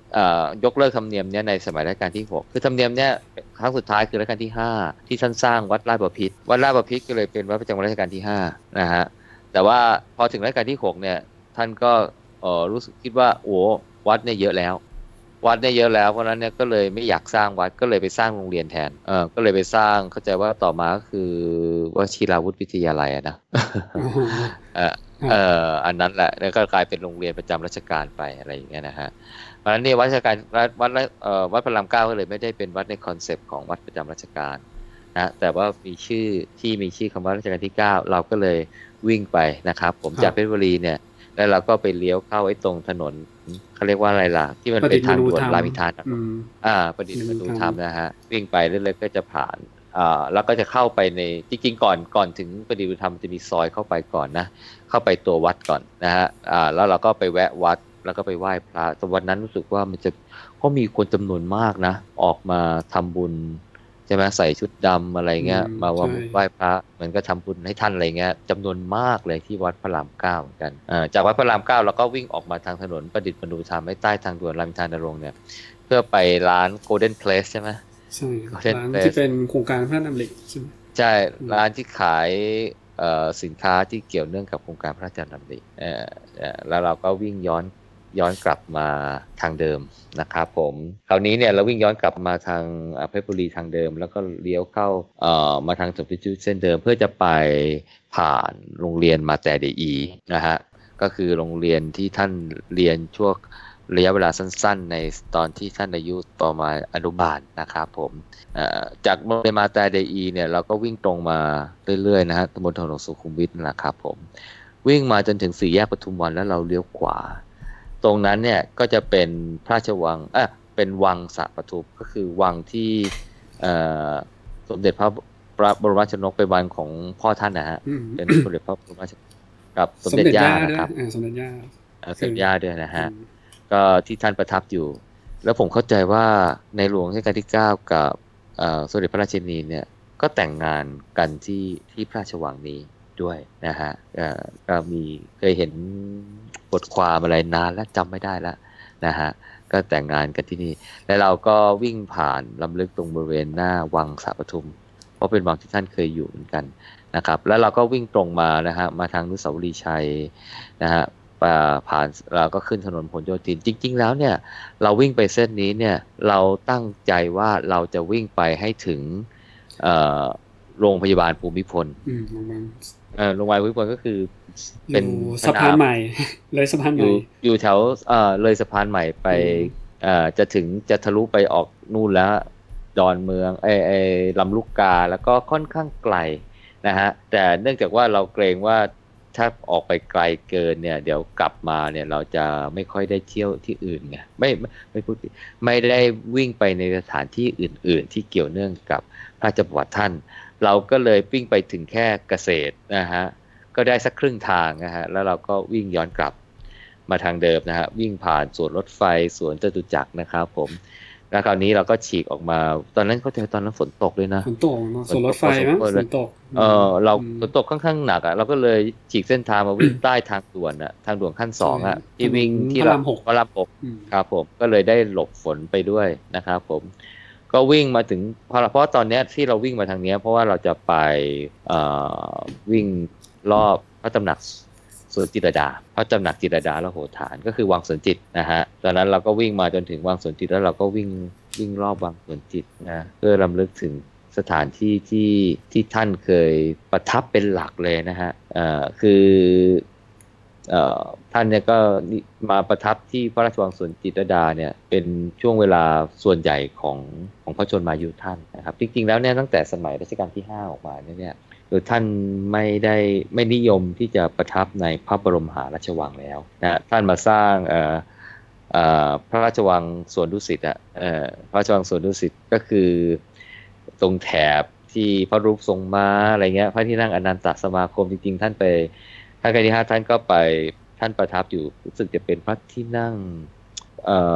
B: ยกเลิกธรรมเนียมเนี้ยในสมัยรัชกาลที่หกคือธรรมเนียมเนี้ยครั้งสุดท้ายคือรัชกาลที่ห้าที่ท่านสร้างวัดราชบพิตรวัดราชบพิตรก็เลยเป็นวัดประจำรัชกาลที่ห้านะฮะแต่ว่าพอถึงรัชกาลที่หกเนี่ยท่านก็เอ่อรู้สึกคิดว่าโอ้วัดเนี่ยเยอะแล้ววัดเนี่ยเยอะแล้วเพราะนั้นเนี่ยก็เลยไม่อยากสร้างวัดก็เลยไปสร้างโรงเรียนแทนเออก็เลยไปสร้างเข้าใจว่าต่อมาก็คือวชิราวุธวิทยาลัยนะเออเอออันนั้นแหละแล้วก็กลายเป็นโรงเรียนประจำราชการไปอะไรอย่างเงี้ยนะฮะเพราะฉะนั้นเนี่ยวัดราชการวัดเอ่อวัดพระรามเก้าก็เลยไม่ได้เป็นวัดในคอนเซปต์ของวัดประจำราชการนะแต่ว่ามีชื่อที่มีชื่อคำว่ารัชกาลที่เก้าเราก็เลยวิ่งไปนะครับผมจากเพชรบุรีเนี่ยแล้วเราก็ไปเลี้ยวเข้าไอ้ตรงถนนเขาเรียกว่าอะไรล่ะที่มันเป็นทางด่วนรามอินทราอ่าประดิษฐ์มนูธรรมนะฮะวิ่งไปเรื่อยๆก็จะผ่านอ่าแล้วก็จะเข้าไปในจริงๆก่อนก่อนถึงประดิษฐ์มนูธรรมจะมีซอยเข้าไปก่อนนะเข้าไปตัววัดก่อนนะฮะอ่าแล้วเราก็ไปแวะวัดแล้วก็ไปไหว้พระแต่วันนั้นรู้สึกว่ามันจะเขามีคนจำนวนมากนะออกมาทำบุญใช่ไหมใส่ชุดดำอะไรเงี้ยมาไหว้พระเหมือนก็ทำบุญให้ท่านอะไรเงี้ยจำนวนมากเลยที่วัดพระรามเก้าเหมือนกันอ่าจากวัดพระรามเก้าเราก็วิ่งออกมาทางถนนประดิษฐ์มนูธรรมใต้ทางด่วนรามอินทรานรงค์เนี่ยเพื่อไปร้าน Golden Place ใช่ไหม
A: ใช่ร้านที่เป็นโครงการพระราชดำริใช่ไหม
B: ใช่ร้านที่ขายสินค้าที่เกี่ยวเนื่องกับโครงการพระราชดำริแล้วเราก็วิ่งย้อนย้อนกลับมาทางเดิมนะครับผมคราวนี้เนี่ยเราวิ่งย้อนกลับมาทางเพชรบุรีทางเดิมแล้วก็เลี้ยวเข้าเอ่อมาทางสมเด็จเส้นเดิมเพื่อจะไปผ่านโรงเรียนมาแต่เดอีนะฮะก็คือโรงเรียนที่ท่านเรียนช่วงระยะเวลาสั้นๆในตอนที่ท่านอายุประมาณอนุบาลนะครับผมจากโรงเรียนมาแต่เดอีเนี่ยเราก็วิ่งตรงมาเรื่อยๆนะฮะบนถนนสุขุมวิทนะครับผมวิ่งมาจนถึงสี่แยกปทุมวันแล้วเราเลี้ยวขวาตรงนั้นเนี่ยก็จะเป็นพระราชวังเออเป็นวังสระปทุมก็คือวังที่สมเด็จพระบรมราชชนกเป็นวังของพ่อท่านนะฮะเป็นสมเด็จพระบรมราชกับสมเด็จย่านะครับ
A: สมเด็จย่า
B: สมเด็จย่าด้วยนะฮะก็ที่ท่านประทับอยู่แล้วผมเข้าใจว่าในหลวงรัชกาลที่เก้ากับสมเด็จพระราชินีเนี่ยก็แต่งงานกันที่ที่พระราชวังนี้ด้วยนะฮะก็มีเคยเห็นบทความอะไรนานแล้วจำไม่ได้แล้วนะฮะก็แต่งงานกันที่นี่แล้วเราก็วิ่งผ่านลำลึกตรงบริเวณหน้าวังสระปทุมเพราะเป็นวังที่ท่านเคยอยู่เหมือนกันนะครับแล้วเราก็วิ่งตรงมานะฮะมาทางอนุสาวรีย์ชัยนะฮะผ่านเราก็ขึ้นถนนพหลโยธินจริงๆแล้วเนี่ยเราวิ่งไปเส้นนี้เนี่ยเราตั้งใจว่าเราจะวิ่งไปให้ถึงโรงพยาบาลภูมิพลเออโรงพยาบาลภูมิพลก็คือ
A: เป็นสะพานใหม่เลยสะพานใหม่
B: อยู่แถวเอ่อเลยสะพานใหม่ไปเอ่อจะถึงจะทะลุไปออกนู่นแล้วดอนเมืองไอ้ไอ้ลำลูกกาแล้วก็ค่อนข้างไกลนะฮะแต่เนื่องจากว่าเราเกรงว่าถ้าออกไปไกลเกินเนี่ยเดี๋ยวกลับมาเนี่ยเราจะไม่ค่อยได้เที่ยวที่อื่นไงไม่ไม่พูดไม่ได้วิ่งไปในสถานที่อื่นๆที่เกี่ยวเนื่องกับพระราชประวัติท่านเราก็เลยวิ่งไปถึงแค่เกษตรนะฮะก็ได้สักครึ่งทางนะฮะแล้วเราก็วิ่งย้อนกลับมาทางเดิมนะฮะวิ่งผ่านสวนรถไฟสวนจตุจักรนะครับผมแล้วคราวนี้เราก็ฉีกออกมาตอนนั้นเขาเจอตอนนั้นฝนตกเลยนะ
A: ฝนตกเนาะสวนรถไฟมั้ยฝนตก
B: เออเราฝนตกค่อนข้างหนักอ่ะเราก็เลยฉีกเส้นทางมาวิ่งใต้ทางด่วนอ่ะทางด่วนขั้นสองอ่ะที่วิ่งที่
A: พระรามหก
B: พระรามหกครับผมก็เลยได้หลบฝนไปด้วยนะครับผมก็วิ่งมาถึงเพราะเพราะตอนนี้ที่เราวิ่งมาทางนี้เพราะว่าเราจะไปเอ่อวิ่งรอบพระตำหนักสวนจิตรลดาพระตำหนักจิตรลดาและโหฐานก็คือวังสวนจิตนะฮะตอนนั้นเราก็วิ่งมาจนถึงวังสวนจิตแล้วเราก็วิ่งวิ่งรอบวังสวนจิตนะเพื่อรำลึกถึงสถานที่ที่ที่ท่านเคยประทับเป็นหลักเลยนะฮะเอ่อคือเอ่อท่านเนี่ยก็มาประทับที่พระราชวังสวนจิตรลดาเนี่ยเป็นช่วงเวลาส่วนใหญ่ของของพระชนมายุท่านนะครับจริงๆแล้วเนี่ยตั้งแต่สมัยรัชกาลที่ห้าออกมาเนี่ยโดยท่านไม่ได้ไม่นิยมที่จะประทับในพระบรมมหาราชวังแล้วนะท่านมาสร้างเอ่อเอ่อพระราชวังสวนดุสิตอ่ะเอ่อพระราชวังสวนดุสิตก็คือตรงแถบที่พระรูปทรงม้าอะไรเงี้ยพระที่นั่งอนันตสมาคมจริงๆท่านไปท่านที่ห้าท่านก็ไปท่านประทับอยู่รู้สึกจะเป็นพระที่นั่งเอ่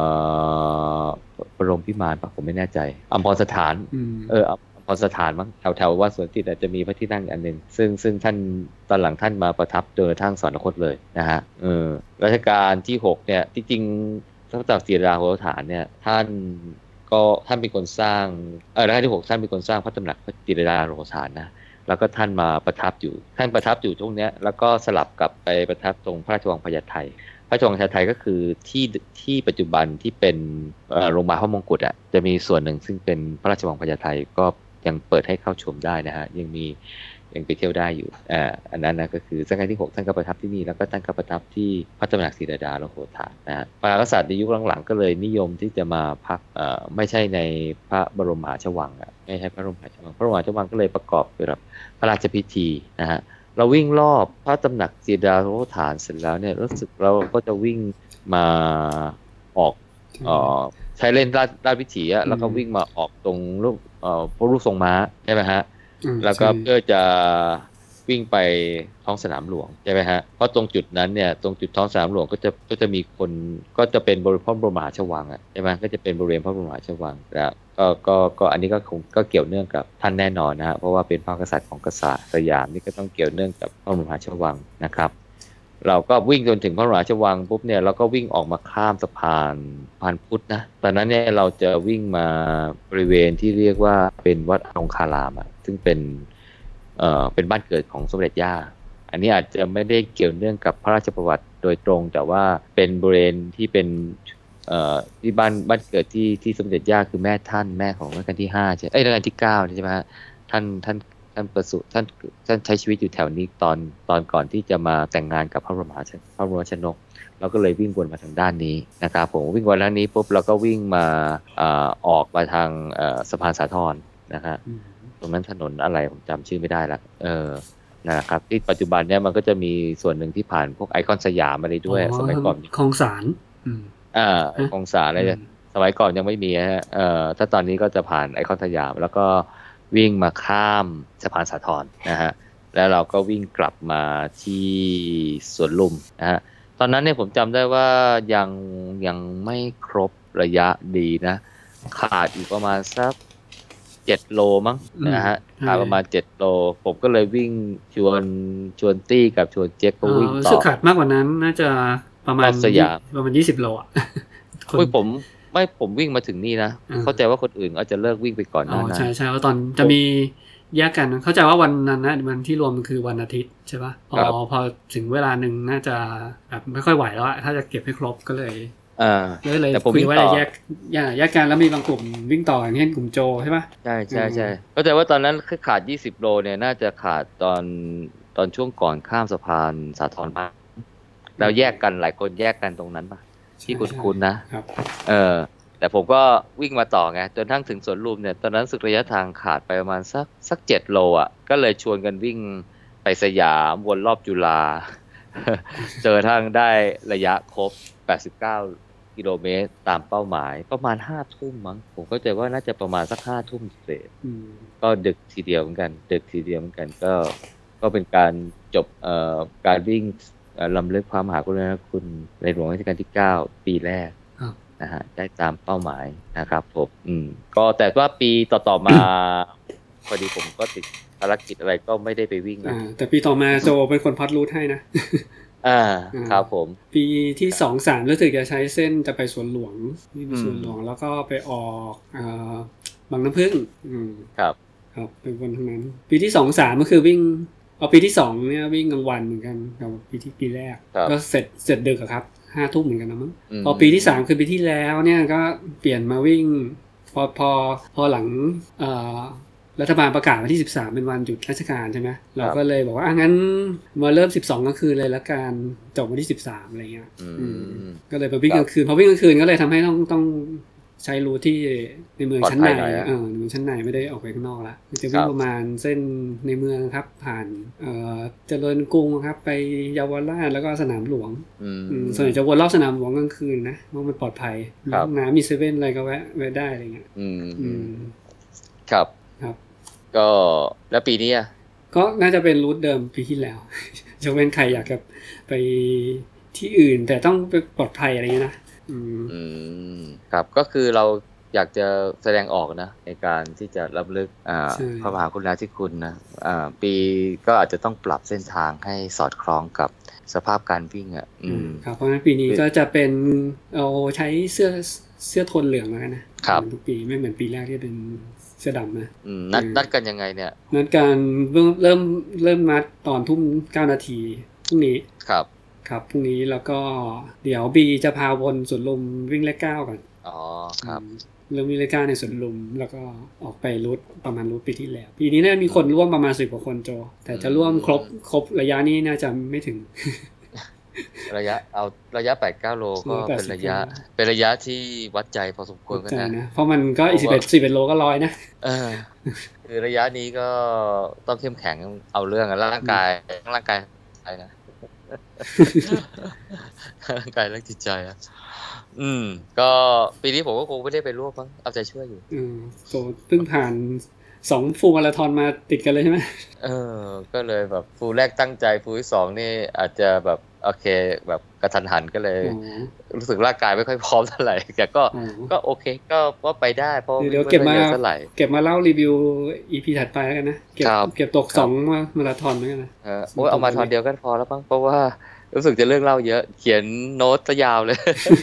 B: อบรมพิมานปะผมไม่แน่ใจอัมพรสถานเออพรสถานมั้งแถวแถววัดสวนจิตอาจจะมีพระที่นั่งอันหนึ่งซึ่งซึ่งท่านตอนหลังท่านมาประทับโดยทั้งสวรรคตเลยนะฮะเออรัชกาลที่หกเนี่ยที่จริงพระตำหนักจิตรดาโหฐานเนี่ยท่านก็ท่านเป็นคนสร้างเออรัชกาลที่หกท่านเป็นคนสร้างพระตำหนักจิตรดาโหฐานนะแล้วก็ท่านมาประทับอยู่ท่านประทับอยู่ตรงเนี้ยแล้วก็สลับกับไปประทับตรงพระราชวังพญาไทพระราชวังพญาไทก็คือที่ที่ปัจจุบันที่เป็นโรงพยาบาลพระมงกุฎอ่ะจะมีส่วนหนึ่งซึ่งเป็นพระราชวังพญาไทก็ยังเปิดให้เข้าชมได้นะฮะยังมียังไปเที่ยวได้อยู่อ่าอันนั้นนะก็คือรัชกาลที่หกท่านก็ประทับที่นี่แล้วก็ท่านก็ประทับที่พระตำหนักจิตรดาโหฐานนะฮะมหากษัตริย์ในยุคหลังๆก็เลยนิยมที่จะมาพักเอ่อไม่ใช่ในพระบรมมหาราชวังอ่ะไม่ใช่พระบรมมหาราชวังพระบรมมหาราชวังก็เลยประกอบไปกับพระราชพิธีนะฮะเราวิ่งรอบพระตำหนักจิตรดาโหฐานเสร็จแล้วเนี่ยรู้สึกเราก็จะวิ่งมาออกเอ่อใช้เล่นราชราชพิธีอ่ะแล้วก็วิ่งมาออกตรงรูปเอ่อพระรูปทรงม้าใช่ไหมฮะแล้วก็เพื่อจะวิ่งไปท้องสนามหลวงใช่ไหมฮะเพราะตรงจุดนั้นเนี่ยตรงจุดท้องสนามหลวงก็จะก็จะมีคนก็จะเป็นบริเวณพระบรมมหาราชวังอ่ะใช่ไหมก็จะเป็นบริเวณพระบรมมหาราชวังแล้วก็ก็ก็อันนี้ก็คงก็เกี่ยวเนื่องกับท่านแน่นอนนะฮะเพราะว่าเป็นพระกษัตริย์ของกษัตริย์สยามนี่ก็ต้องเกี่ยวเนื่องกับพระบรมมหาราชวังนะครับเราก็วิ่งจนถึงพระบรมมหาราชวังปุ๊บเนี่ยเราก็วิ่งออกมาข้ามสะพานพานพุทธนะตอนนั้นเนี่ยเราจะวิ่งมาบริเวณที่เรียกว่าเป็นวัดองคารามอ่ะซึ่งเป็นเอ่อเป็นบ้านเกิดของสมเด็จย่าอันนี้อาจจะไม่ได้เกี่ยวเนื่องกับพระราชประวัติโดยตรงแต่ว่าเป็นบริเวณที่เป็นเอ่อที่บ้านบ้านเกิดที่ที่สมเด็จย่าคือแม่ท่านแม่ของรัชกาลที่ห้าใช่เอ้ยรัชกาลที่เก้าใช่ไหมฮะท่านท่านท่านประสูติท่านท่านใช้ชีวิตอยู่แถวนี้ตอนตอนก่อนที่จะมาแต่งงานกับพระบรมราชพระบรมราชนกเราก็เลยวิ่งวนมาทางด้านนี้นะครับผมวิ่งวนด้านนี้ปุ๊บเราก็วิ่งมาเอ่อออกมาทางเอ่อสะพานสาทรนะฮะตรงนั้นถนนอะไรผมจำชื่อไม่ได้ละเออนะครับที่ปัจจุบันเนี่ยมันก็จะมีส่วนหนึ่งที่ผ่านพวกไอคอนสยามอะไรด้วยสมัยก่อน
A: คลองสาร
B: อ่าคลองสารอะไรสมัยก่อนยังไม่มีฮะเอ่อถ้าตอนนี้ก็จะผ่านไอคอนสยามแล้วก็วิ่งมาข้ามสะพานสาทรนะฮะแล้วเราก็วิ่งกลับมาที่สวนลุมนะฮะตอนนั้นเนี่ยผมจำได้ว่ายังยังไม่ครบระยะดีนะขาดอีกประมาณสักเจ็ดโลมั้งนะฮะขาดประมาณเจ็ดโลผมก็เลยวิ่งชวนชวนตี้กับชวนเจ๊กก็วิ่งต่อ
A: ขาดมากกว่านั้นน่าจะประมาณ
B: สยาม
A: ประมาณยี่สิบโลอ่ะ
B: คุยผมไม่ผมวิ่งมาถึงนี่นะเข้าใจว่าคนอื่นอาจจะเลิกวิ่งไปก่อนหน้านั้น
A: ใช่ใช่เพราะตอนจะมีแยกกันเข้าใจว่าวันนั้นนะวันที่รวมคือวันอาทิตย์ใช่ป่ะพอพอถึงเวลาหนึ่งน่าจะแบบไม่ค่อยไหวแล้วถ้าจะเก็บให้ครบก็เลย
B: อ่า
A: เลยแต่ผมวิ่งต่อแยกแยกกันแล้วมีบางกลุ่มวิ่งต่ออย่างเช่นกลุ่มโจใช่ป่ะ
B: ใช่ใช่ใช่เข้าใจว่าตอนนั้นคือขาดยี่สิบโลเนี่ยน่าจะขาดตอนตอนช่วงก่อนข้ามสะพานสาทรมาแล้วแยกกันหลายคนแยกกันตรงนั้นป่ะที่คุ้นๆนะเออแต่ผมก็วิ่งมาต่อไงจนทั้งถึงสวนลุมเนี่ยตอนนั้นสึกระยะทางขาดไปประมาณสักสักเจ็ดโลอ่ะก็เลยชวนกันวิ่งไปสยามวนรอบจุฬา เจอทั้งได้ระยะครบแปดสิบเก้ากิโลเมตรตามเป้าหมายประมาณห้าทุ่มมั้งผมก็จะว่าน่าจะประมาณสักห้าทุ่มเศษก็ดึกทีเดียวเหมือนกันดึกทีเดียวเหมือนกันก็ก็เป็นการจบเอ่อการวิ่งลำลึกความมหากรุณาธิคุณในหลวงรัชกาลที่เก้าปีแรกนะฮะได้ตามเป้าหมายนะครับผมอืมก็แต่ว่าปีต่อๆมา พอดีผมก็ติดภารกิจอะไรก็ไม่ได้ไปวิ่งนะ
A: แต่ปีต่อมาโจเป็นคนพัดรูทให้นะ
B: อ่าครับผม
A: ปีที่สองสามรู้สึกจะใช้เส้นจะไปสวนหลวงนี่ไปสวนหลวงแล้วก็ไปออกอ่าบางน้ำผึ้งอืม
B: ครับ
A: ครับเป็นคนทั้งนั้นปีที่สองสามก็คือวิ่งเอาปีที่สองเนี่ยวิ่งกลางวันเหมือนกันกับปีที่ปีแรกก็เสร็จเสร็จดึกครับห้าทุ่มเหมือนกันนะมั้งพอปีที่สามคือปีที่แล้วเนี่ยก็เปลี่ยนมาวิ่งพอพอพอหลังเอ่อรัฐบาลประกาศวันที่สิบสามเป็นวันหยุดราชการใช่ไหมเราก็เลยบอกว่าอ่ะงั้นมาเริ่มสิบสองกลางคืนเลยละกันจบวันที่สิบสามอะไรเงี้ยก็เลยไปวิ่งกลางคืนพอวิ่งกลางคืนก็เลยทำให้ต้องต้องใช้รูทที่ในเมืองชั้นในเออในเมืองชั้นในไม่ได้ออกไปข้างนอกละจะวิ่งประมาณเส้นในเมืองครับผ่านเอ่อเจริญกรุงครับไปเยาวราชแล้วก็สนามหลวงส่วนใหญ่จะวนรอบสนามหลวงกลางคืนนะเพราะมันปลอดภัยน้ำมีเซเว่นอะไรก็แวะแวะได้อะไรเงี้ย
B: ครับ
A: ครับ
B: ก็แล้วปีนี้อ่ะ
A: ก็น่าจะเป็นรูทเดิมปีที่แล้วจะเป็นใครอยากจะไปที่อื่นแต่ต้องไปปลอดภัยอะไรเงี้ยนะ
B: อืมครับก็คือเราอยากจะแสดงออกนะในการที่จะรำลึกอ่าพระมหากรุณาธิคุณนะอ่าปีก็อาจจะต้องปรับเส้นทางให้สอดคล้องกับสภาพการวิ่งอ่ะอืม
A: ครับเพราะฉะนั้นปีนี้ก็จะเป็นเอาใช้เสื้อเสื้อโทนเหลืองแล้วกันนะครับทุกปีไม่เหมือนปีแรกที่เป็นเสื้อดำนะ
B: นัดนัดกันยังไงเนี่ย
A: นัดกันเริ่มเริ่มเริ่มนัดตอนทุ่มเก้านาทีพรุ่งนี้
B: ครับ
A: ครับพรุ่งนี้แล้วก็เดี๋ยวบีจะพาวนสวนลุมวิ่งเลขเก้าก่อน
B: อ๋อครับ
A: เริ่มวิ่งเลขเก้าในสวนลุมแล้วก็ออกไปรูทประมาณรูทปีที่แล้วปีนี้น่ามีคนร่วมประมาณสิบกว่าคนโจแต่จะร่วมครบครบระยะนี้น่าจะไม่ถึง
B: ระยะเอาระยะ แปดถึงเก้า โลก็เป็นระยะเป็นระยะที่วัดใจพอสมควรกันนะ
A: เพราะมันก็อีกสิบเอ็ด สิบเอ็ดโลก็ร้อยนะ
B: เออคือระยะนี้ก็ต้องเข้มแข็งเอาเรื่องอ่ะร่างกายร่างกายอะไรนะร่างกายและจิตใจอ่ะอืมก็ปีนี้ผมก็คงไม่ได้ไปร่วมมั้งเอาใจช่วยอยู่
A: อืมโตเพิ่งผ่านสองฟูลมาราธอนมาติดกันเลยใช่ไหม
B: เออก็เลยแบบฟูลแรกตั้งใจฟูลที่สองนี่อาจจะแบบโอเคแบบกระทันหันก็เลยรู้สึกร่างกายไม่ค่อยพร้อมเท่าไหร่แต่ก็ก็โอเคก็ก็ไปได้เพราะ
A: เดี๋ยวเก็บมาเก็บมาเล่ารีวิว อี พี ถัดไปแล้วกันนะเก็บเก็บตกสองมาราธอนเหมือนกันนะ
B: เออโอ้ยเอามาราธอนเดียวก็พอแล้วมั้งเพราะว่ารู้สึกจะเรื่องเล่าเยอะเขียนโน้ตซะยาวเลย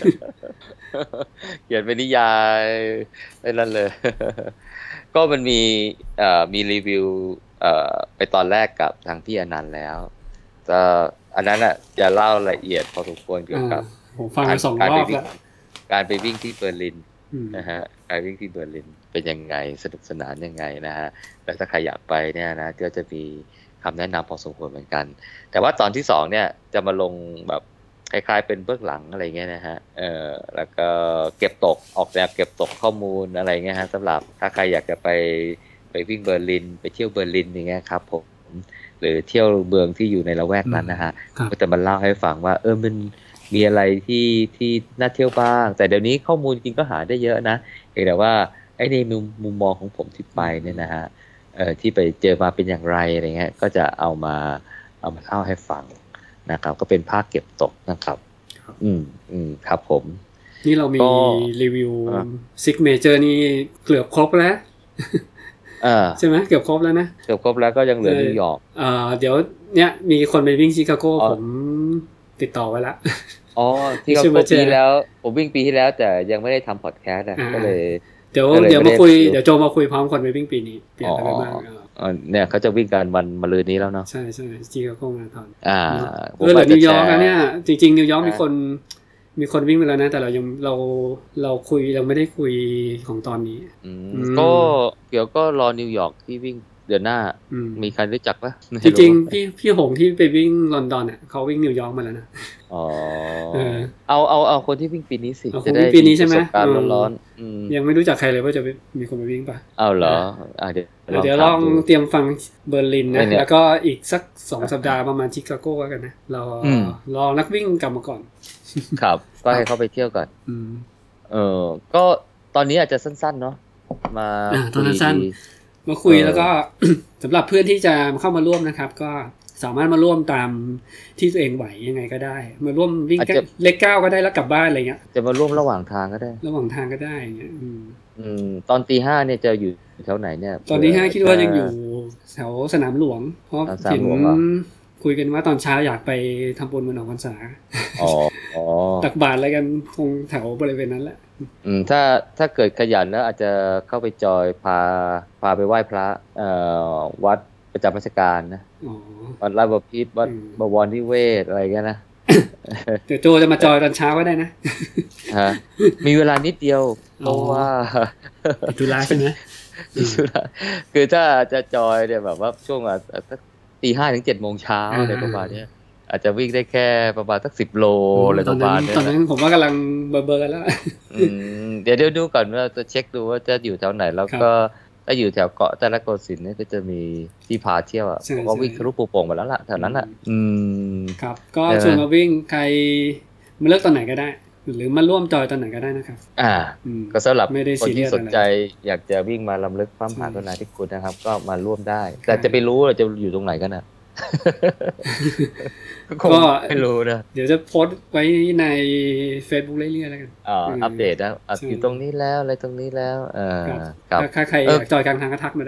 B: เขียนเป็นนิยายไอ้นั่นเลย ก็มันมีเอ่อมีรีวิวเอ่อไปตอนแรกกับทางพี่อนันต์แล้วก็อันนั้นอ่ะจะเล่ารายละเอียดพอสมควรเกี่ยวกับ
A: ผมฟังมาสองรอบแล้ว
B: การไปวิ่งที่เบอร์ลินนะฮะการวิ่งที่เบอร์ลินเป็นยังไงสนุกสนานยังไงนะฮะแล้วถ้าใครอยากไปเนี่ยนะก็จะมีคำแนะนำพอสมควรเหมือนกันแต่ว่าตอนที่สองเนี่ยจะมาลงแบบคล้ายๆเป็นเบื้องหลังอะไรเงี้ยนะฮะเออแล้วก็เก็บตกออกแบบเก็บตกข้อมูลอะไรเงี้ยฮะสำหรับถ้าใครอยากจะไปไปวิ่งเบอร์ลินไปเที่ยวเบอร์ลินอย่างเงี้ยครับผมหรือเที่ยวเมืองที่อยู่ในละแวกนั้นนะฮะก็จะมาเล่าให้ฟังว่าเออมันมีอะไรที่ที่น่าเที่ยวบ้างแต่เดี๋ยวนี้ข้อมูลจริงก็หาได้เยอะนะเพียงแต่ว่าไอ้ในมุมมุมมองของผมที่ไปเนี่ยนะฮะเอ่อที่ไปเจอมาเป็นอย่างไรอะไรเงี้ยก็จะเอามาเอามาเล่าให้ฟังนะครับก็เป็นภาคเก็บตกนะครับอืมอืมครับผม
A: นี่เรามีรีวิวซิกเมเจอร์นี่เกือบครบแล้วใช่ไหมเกือบครบแล้วนะ
B: เกือบครบแล้วก็ยังเหลือนิวยอร์ก
A: อ่าเดี๋ยวเนี่ยมีคนไปวิ่งชิคาโกผมติดต่อไว้ละ
B: อ๋อที่เขาปีแล้วผมวิ่งปีที่แล้วแต่ยังไม่ได้ทำพอดแคสต์อ่ะก็เลย
A: เดี๋ยวเดี๋ยวมาคุยเดี๋ยวโจมาคุยพร้อมคนไปวิ่งปีนี้เปลี่ยนอะไรบ้าง
B: อ๋อเนี่ยเขาจะวิ่งกันวันมะรืนนี้แล้วเนาะ
A: ใช่ใช่ชิคาโกมาราธอน
B: อ่า
A: เออหรือนิวยอร์กอ่ะเนี่ยจริงๆนิวยอร์กมีคนมีคนวิ่งไปแล้วนะแต่เรายังเราเราคุยเราไม่ได้คุยของตอนนี้
B: ก็เดี๋ยวก็รอนิวยอร์กที่วิ่งเดือนหน้ามีใครรู้จักปะ
A: จริงๆพี่พี่หงที่ไปวิ่งลอนดอนอ่ะเขาวิ่งนิวยอร์กมาแล้วนะ
B: อ๋อเอาเอาเอาคนที่วิ่งปีนี้สิ
A: จะได้ปีนี้ใช่ไหม
B: ประสบการณ์ร้อน
A: ๆยังไม่รู้จักใครเลยว่าจะมีคนไปวิ่งปะ
B: เอาเหรอเดี๋ยว
A: เดี๋ยวลองเตรียมฟังเบอร์ลินนะแล้วก็อีกสักสองสัปดาห์ประมาณชิคาโกกันนะรอรอนักวิ่งกลับมาก่อน
B: ครับก็ให้เขาไปเที่ยวก่อนเออก็ตอนนี้อาจจะสั้นๆเนาะมา
A: ตอนสั้นมาคุยแล้วก็สำหรับเพื่อนที่จะเข้ามาร่วมนะครับก็สามารถมาร่วมตามที่ตัวเองไหวยังไงก็ได้มาร่วมวิ่งเลขเก้าก็ได้แล้วกลับบ้านอะไรเงี้ย
B: จะมาร่วมระหว่างทางก็ได้
A: ระหว่างทางก็ได้เงี้ย
B: อืมตอนตีห้าเนี่ยจะอยู่แถวไหนเนี่ย
A: ตอนตีห้าคิดว่ายังอยู่แถวสนามหลวงเพราะเห็นคุยกันว่าตอนเช้าอยากไปทำบุญวันออกพรรษา
B: อ๋อ
A: ตักบาตรอะไรกันคงแถวบริเวณนั้นแหละ
B: อืมถ้าถ้าเกิดขยันแล้วอาจจะเข้าไปจอยพาพาไปไหว้พระเอ่อวัดประจำราชการนะวัดราชบพิตรวัดบวรนิเวศอะไรเงี้ยนะ
A: เดี๋ยวโจจะมาจอยตอนเช้าก็ได้นะ
B: ฮะมีเวลานิดเดียวเพราะว่า
A: ธุระใช่ไหม
B: ธุระคือถ้าจะจอยเนี่ยแบบว่าช่วงอ่ะตีห้าถึงเจ็ดโมงเช้าอะไรประมาณนี้อาจจะวิ่งได้แค่ประมาณสักสิบโลอะไรประมาณนี้
A: ตอนนั้นผมว่ากำลังเบอร์เบอร์แล้ว
B: เดี๋ยวเดี๋ยวดูก่อนว่าจะเช็คดูว่าจะอยู่แถวไหนแล้วก็ถ้าอยู่แถวเกาะแต่ละโกสินเนี่ยก็จะมีที่พาเที่ยวอ่ะผมก็วิ่งทะลุปูโป่งมาแล้วล่ะแถวนั้นอ่ะอืม
A: ครับก็ชวนมาวิ่งใครมาเลือกตอนไหนก็ได้หรือมาร่วมจอยตอนไหนก็ได้นะครับ
B: อ่าก็สำหรับคนที่สนใจอยากจะวิ่งมาลำลึกพระมหากรุณาธิคุณนะครับก็มาร่วมได้แต่จะไปรู้เราจะอยู่ตรงไหนกันนะก็ไม่รู้นะ
A: เดี๋ยวจะโพสต์ไว้ใน Facebook เรื่อยๆแล้วกัน
B: อ่าอัปเดตนะอยู่ตรงนี้แล้วอะไรตรงนี้แล้วเออ
A: ครับถ้าใครอยากจอยกลางทางก็ทักมาได้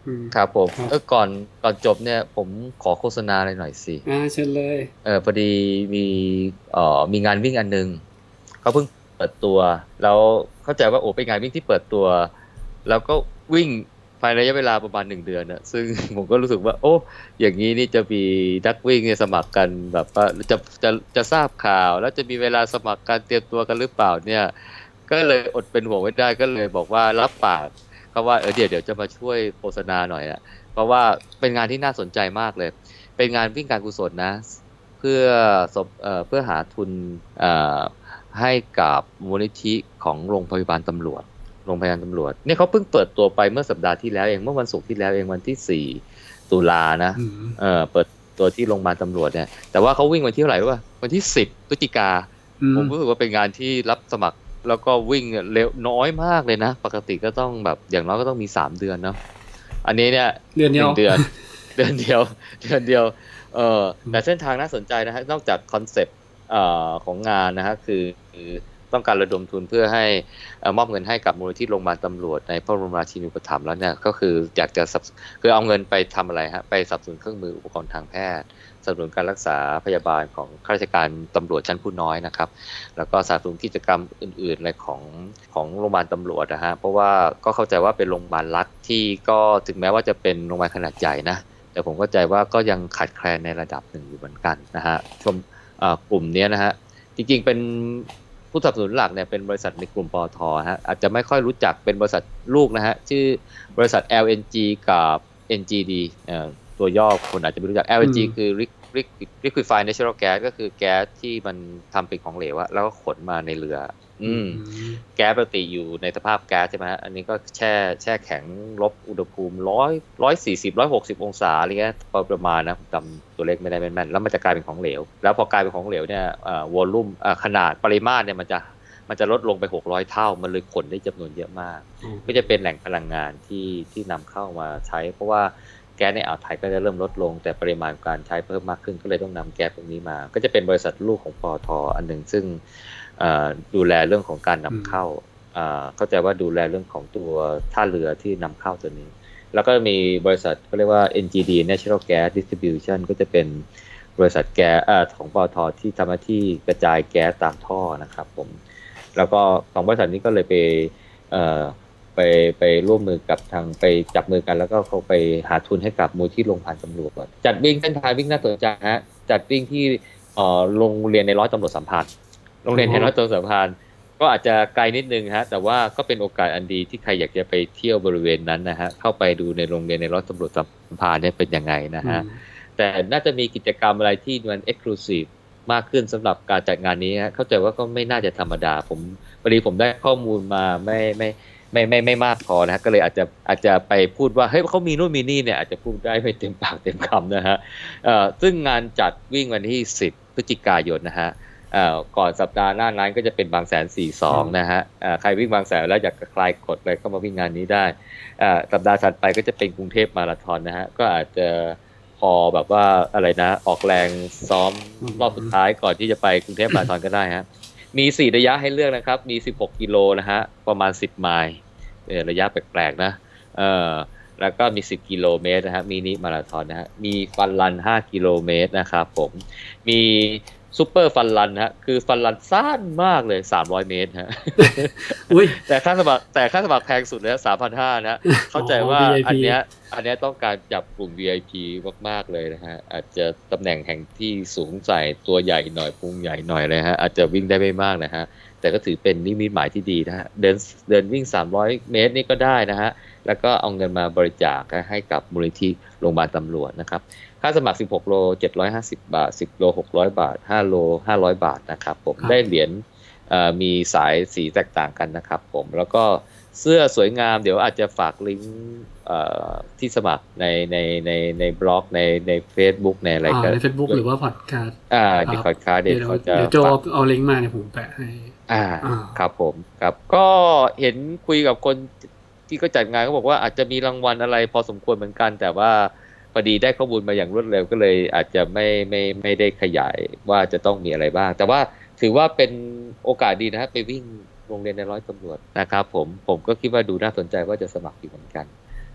B: ครับผมเออก่อนก่อนจบเนี่ยผมขอโฆษณาอะไรหน่อยสิ
A: อ่าเชิญเลย
B: เออพอดีมีเอ่อมีงานวิ่งอันนึงเขาเพิ่งเปิดตัวแล้วเข้าใจว่าโอ้เป็นงานวิ่งที่เปิดตัวแล้วก็วิ่งภายในระยะเวลาประมาณหนึ่งเดือนนะซึ่งผมก็รู้สึกว่าโอ้อย่างนี้นี่จะมีนักวิ่งเนี่ยสมัครกันแบบว่าจะจะจะทราบข่าวแล้วจะมีเวลาสมัครการเตรียมตัวกันหรือเปล่าเนี่ยก็เลยอดเป็นห่วงไม่ได้ก็เลยบอกว่ารับปากเขาว่าเออเดี๋ยวเดี๋ยวจะมาช่วยโฆษณาหน่อยอะเพราะว่าเป็นงานที่น่าสนใจมากเลยเป็นงานวิ่งการกุศลนะเพื่อสมเอ่อเพื่อหาทุนเอ่อให้กับมูลนิธิของโรงพยาบาลตำรวจโรงพยาบาลตำรวจเนี่ยเขาเพิ่งเปิดตัวไปเมื่อสัปดาห์ที่แล้วเองเมื่อวันศุกร์ที่แล้วเองวันที่สี่ตุลานะเออเปิดตัวที่โรงพยาบาลตำรวจเนี่ยแต่ว่าเขาวิ่งวันที่เท่าไหร่รู้ป่ะวันที่สิบพฤศจิกาผมรู้สึกว่าเป็นงานที่รับสมัครแล้วก็วิ่งเร็วน้อยมากเลยนะปกติก็ต้องแบบอย่างน้อยก็ต้องมีสามเดือนเนาะอันนี้เนี่ย
A: เดือนเดียว
B: เดือนเดือนเดียวเดือนเดียวเออแต่เส้นทางน่าสนใจนะฮะนอกจากคอนเซปต์เอ่อของงานนะฮะคือต้องการระดมทุนเพื่อให้มอบเงินให้กับมูลนิธิโรงพยาบาลตำรวจในพระบรมราชินูปถัมภ์แล้วเนี่ยก็คืออยากจะคือเอาเงินไปทำอะไรฮะไปสนับสนุนเครื่องมืออุปกรณ์ทางแพทย์สนับสนุนการรักษาพยาบาลของข้าราชการตำรวจชั้นผู้น้อยนะครับแล้วก็สนับสนุนกิจกรรมอื่นๆอะไรของของโรงพยาบาลตำรวจนะฮะเพราะว่าก็เข้าใจว่าเป็นโรงพยาบาลรัฐที่ก็ถึงแม้ว่าจะเป็นโรงพยาบาลขนาดใหญ่นะแต่ผมเข้าใจว่าก็ยังขาดแคลนในระดับหนึ่งอยู่เหมือนกันนะฮะชมกลุ่มนี้นะฮะจริงๆเป็นผู้สนับสนุนหลักเนี่ยเป็นบริษัทในกลุ่มปตท.ฮะอาจจะไม่ค่อยรู้จักเป็นบริษัทลูกนะฮะชื่อบริษัท แอล เอ็น จี กับ เอ็น จี ดี เอ่อตัวย่อคนอาจจะไม่รู้จัก แอล เอ็น จี คือ Liquefied Natural Gas ก็คือแก๊สที่มันทำเป็นของเหลวอะแล้วก็ขนมาในเรืออืมแก๊สปกติอยู่ในสภาพแก๊สใช่ไหมฮะอันนี้ก็แช่แช่แข็งลบอุณหภูมิร้อยร้อยสี่สิบร้อยหกสิบองศาอะไรเงี้ยประมาณนะจำตัวเลขไม่ได้แม่นๆแล้วมันจะกลายเป็นของเหลวแล้วพอกลายเป็นของเหลวเนี่ยเอ่อวอลลุ่มเอ่อขนาดปริมาตรเนี่ยมันจะมันจะลดลงไปหกร้อยเท่ามันเลยขนได้จำนวนเยอะมากก็จะเป็นแหล่งพลังงานที่ที่นำเข้ามาใช้เพราะว่าแก๊สในอ่าวไทยก็จะเริ่มลดลงแต่ปริมาณการใช้เพิ่มมากขึ้นก็เลยต้องนำแก๊สตรงนี้มาก็จะเป็นบริษัทลูกของปตท.อันหนึ่งซึ่งดูแลเรื่องของการนำเข้าเข้าใจว่าดูแลเรื่องของตัวท่าเรือที่นำเข้าตัวนี้แล้วก็มีบริษัทเขาเรียกว่า เอ็น จี ดี Natural Gas Distribution ก็จะเป็นบริษัทแก๊สของปตท.ที่ทำหน้าที่กระจายแก๊สตามท่อนะครับผมแล้วก็สองบริษัทนี้ก็เลยไปไปไปร่วมมือกับทางไปจับมือกันแล้วก็เขาไปหาทุนให้กับมูลที่โรงพยาบาลตำรวจจัดวิ่งเส้นทางวิ่งน่าสนใจฮะจัดวิ่งที่โรงเรียนในร้อยตำรวจสัมพันธ์โรงเรียนในร้อยตำรวจสัมพันธ์ก็อาจจะไกลนิดนึงฮะแต่ว่าก็เป็นโอกาสอันดีที่ใครอยากจะไปเที่ยวบริเวณนั้นนะฮะเข้าไปดูในโรงเรียนในร้อยตำรวจสัมพันธ์เนี่ยเป็นยังไงนะฮะแต่น่าจะมีกิจกรรมอะไรที่มันเอ็กซ์คลูซีฟมากขึ้นสำหรับการจัดงานนี้ฮะเข้าใจว่าก็ไม่น่าจะธรรมดาผมพอดีผมได้ข้อมูลมาไม่ไม่ไม่ไม่ไม่มากพอนะก็เลยอาจจะอาจจะไปพูดว่าเฮ้ยเขามีนู่นมีนี่เนี่ยอาจจะพูดได้ไม่เต็มปากเต็มคำนะฮะเอ่อซึ่งงานจัดวิ่งวันที่สิบพฤศจิกายนนะฮะเอ่อก่อนสัปดาห์หน้านั้นก็จะเป็นบางแสนสี่สิบสองนะฮะเอ่อใครวิ่งบางแสนแล้วอยากคลายกดอะไรก็มาวิ่งงานนี้ได้เอ่อสัปดาห์ถัดไปก็จะเป็นกรุงเทพมาราธอนนะฮะก็อาจจะพอแบบว่าอะไรนะออกแรงซ้อมรอบสุดท้ายก่อนที่จะไปกรุงเทพมาราธอนก็ได้ฮะมีสี่ระยะให้เลือกนะครับมีสิบหกกิโลนะฮะประมาณสิบไมล์ระยะแปลกๆนะเออแล้วก็มีสิบกิโลเมตรนะฮะมินิมาราธอนนะฮะมีฟันรันห้ากิโลเมตรนะครับผมมีซุปเปอร์ฟันรันฮะคือฟันรันสั้นมากเลยสามร้อยเมตรฮะ อุ้ยแต่ค่าสมัครแต่ค่าสมัครแพงสุดเลย สามพันห้าร้อย นะเข้าใจว่าอันเนี้ยอันเนี้ยต้องการจับกลุ่ม วี ไอ พี มากๆเลยนะฮะอาจจะตำแหน่งแห่งที่สูงใส่ตัวใหญ่หน่อยพุงใหญ่หน่อยเลยฮะอาจจะวิ่งได้ไม่มากนะฮะแต่ก็ถือเป็นนิมิตหมายที่ดีนะฮะเดินเดินวิ่งสามร้อยเมตรนี่ก็ได้นะฮะแล้วก็เอาเงินมาบริจาคให้กับมูลนิธิโรงพยาบาลตำรวจนะครับค่าสมัครสิบหกโลเจ็ดร้อยห้าสิบบาทสิบโลหกร้อยบาทห้าโลห้าร้อยบาทนะครับผมได้เหรียญมีสายสีแตกต่างกันนะครับผมแล้วก็เสื้อสวยงามเดี๋ยวอาจจะฝากลิงก์ที่สมัครในในในในบล็อกในใน Facebook ในอะไรกัน
A: ใน Facebook หรือว่าพอดคาสต์
B: อ่าในพอดคาสต์เดี๋ยวเขาจะ
A: เดี๋ยวโจเอาลิงก์มาเนี่ยผมแปะให้
B: อ่าครับผมครับก็เห็นคุยกับคนที่ก็จัดงานเขาบอกว่าอาจจะมีรางวัลอะไรพอสมควรเหมือนกันแต่ว่าพอดีได้ข้อมูลมาอย่างรวดเร็วก็เลยอาจจะไม่ไม่ไม่ได้ขยายว่าจะต้องมีอะไรบ้างแต่ว่าถือว่าเป็นโอกาสดีนะครับไปวิ่งโรงเรียนในร้อยตำรวจนะครับผมผมก็คิดว่าดูน่าสนใจว่าจะสมัครอยู่เหมือนกัน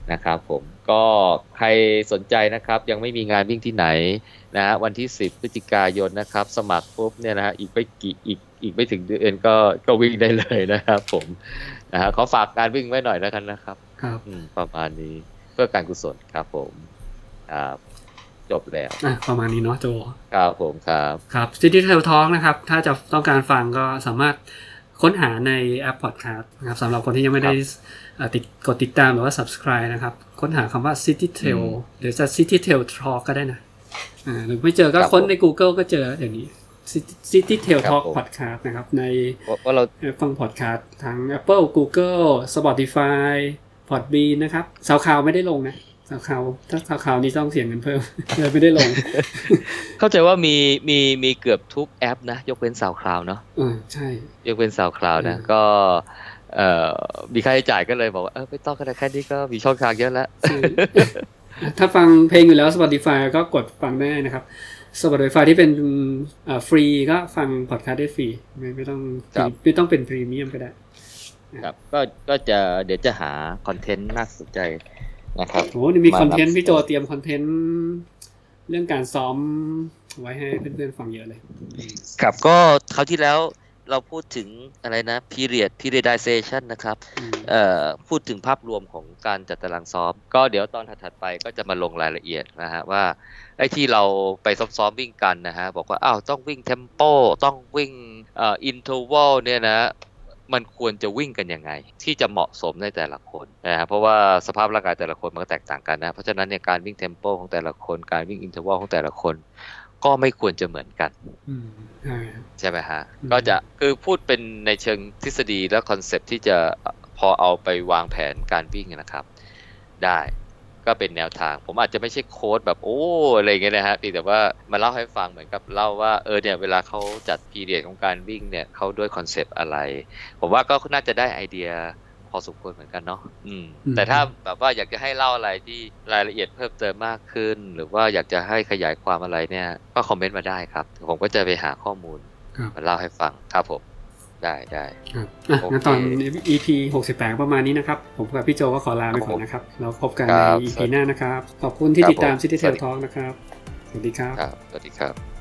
B: นะครับผมก็ใครสนใจนะครับยังไม่มีงานวิ่งที่ไหนนะฮะวันที่สิบพฤศจิกายนนะครับสมัครปุ๊บเนี่ยนะฮะอีกไม่กี่อีกอีกไม่ถึงเดือนก็ก็วิ่งได้เลยนะครับผมนะฮะขอฝากการวิ่งไว้หน่อยแล้วกันนะครับ
A: ครับ
B: ประมาณนี้เพื่อการกุศลครับผมครับจบแล้ว
A: อ่ะประมาณนี้เนาะโจ
B: ครับผมครับ
A: ครับ City Trail Talk นะครับถ้าจะต้องการฟังก็สามารถค้นหาในแอป Podcast นะครับสำหรับคนที่ยังไม่ได้ติดกดติดตามหรือว่า Subscribe นะครับค้นหาคำว่า City Trail หรือจะ City Trail Talk ก็ได้นะอ่าหรือไม่เจอก็ค้นใน Google ก็เจออย่างนี้ City Trail Talk Podcast นะครับใน
B: ว่าเรา
A: ฟัง Podcast ทั้ง Apple Google Spotify Podbean นะครับ SoundCloud ไม่ได้ลงนะSoundCloud ถ้า SoundCloud นี้ต้องเสียเงินเพิ่มเลยไม่ได้ลง
B: เข้าใจว่ามีมีมีเกือบทุกแอปนะยกเว้น SoundCloud เนาะ
A: อือใช่
B: ยกเว้น SoundCloud นะก็เอ่อมีค่าใช้จ่ายก็เลยบอกว่าเออไม่ต้องก็ได้แค่นี้ก็มีช่องทางเยอะแล้ว
A: ถ้าฟังเพลงอยู่แล้ว Spotify ก็กดฟังได้นะครับ Spotify ที่เป็นอ่าฟรีก็ฟังพอดคาสต์ได้ฟรีไม่ไม่ต้องไม่ต้องเป็นพรีเมียมก็ได้
B: ครับก็ก็จะเดี๋ยวจะหาคอนเทนต์น่าสนใจนะครับ
A: โอ้นี่มีคอนเทนต์พี่โจเตรียมคอนเทนต์เรื่องการซ้อมไว้ให้เพื่อนๆฟังเยอะเลย
B: ครับก็คราวที่แล้วเราพูดถึงอะไรนะ period periodization นะครับเอ่อพูดถึงภาพรวมของการจัดตารางซ้อมก็เดี๋ยวตอนถัดๆไปก็จะมาลงรายละเอียดนะฮะว่าไอ้ที่เราไปซ้อมๆวิ่งกันนะฮะบอกว่าอ้าวต้องวิ่ง tempo ต้องวิ่งเอ่อ interval เนี่ยนะมันควรจะวิ่งกันยังไงที่จะเหมาะสมในแต่ละคนนะฮะเพราะว่าสภาพร่างกายแต่ละคนมันก็แตกต่างกันนะเพราะฉะนั้นเนี่ยการวิ่ง tempo ของแต่ละคนการวิ่ง interval ของแต่ละคนก็ไม่ควรจะเหมือนกันใช่ไหมฮะก็จะคือพูดเป็นในเชิงทฤษฎีและคอนเซปต์ที่จะพอเอาไปวางแผนการวิ่งนะครับได้ก็เป็นแนวทางผมอาจจะไม่ใช่โค้ดแบบโอ้อะไรเงี้ยนะฮะแต่ว่ามาเล่าให้ฟังเหมือนกับเล่าว่าเออเนี่ยเวลาเขาจัดพีเรียดของการวิ่งเนี่ยเขาด้วยคอนเซปต์อะไรผมว่าก็น่าจะได้ไอเดียพอสมควรเหมือนกันเนาะอืมแต่ถ้าแบบว่าอยากจะให้เล่าอะไรที่รายละเอียดเพิ่มเติมมากขึ้นหรือว่าอยากจะให้ขยายความอะไรเนี่ยก็คอมเมนต์มาได้ครับผมก็จะไปหาข้อมูลมาเล่าให้ฟังครับผมได้ได้
A: ครับอ่ะงั้นตอน อี พี หกสิบแปดประมาณนี้นะครับผมกับพี่โจก็ขอลาไปก่อนนะครับแล้วพบกันใน อี พี หน้านะครับขอบคุณที่ติดตาม City Trail Talk นะครับสวัสดีครับ
B: สวัสดีครับ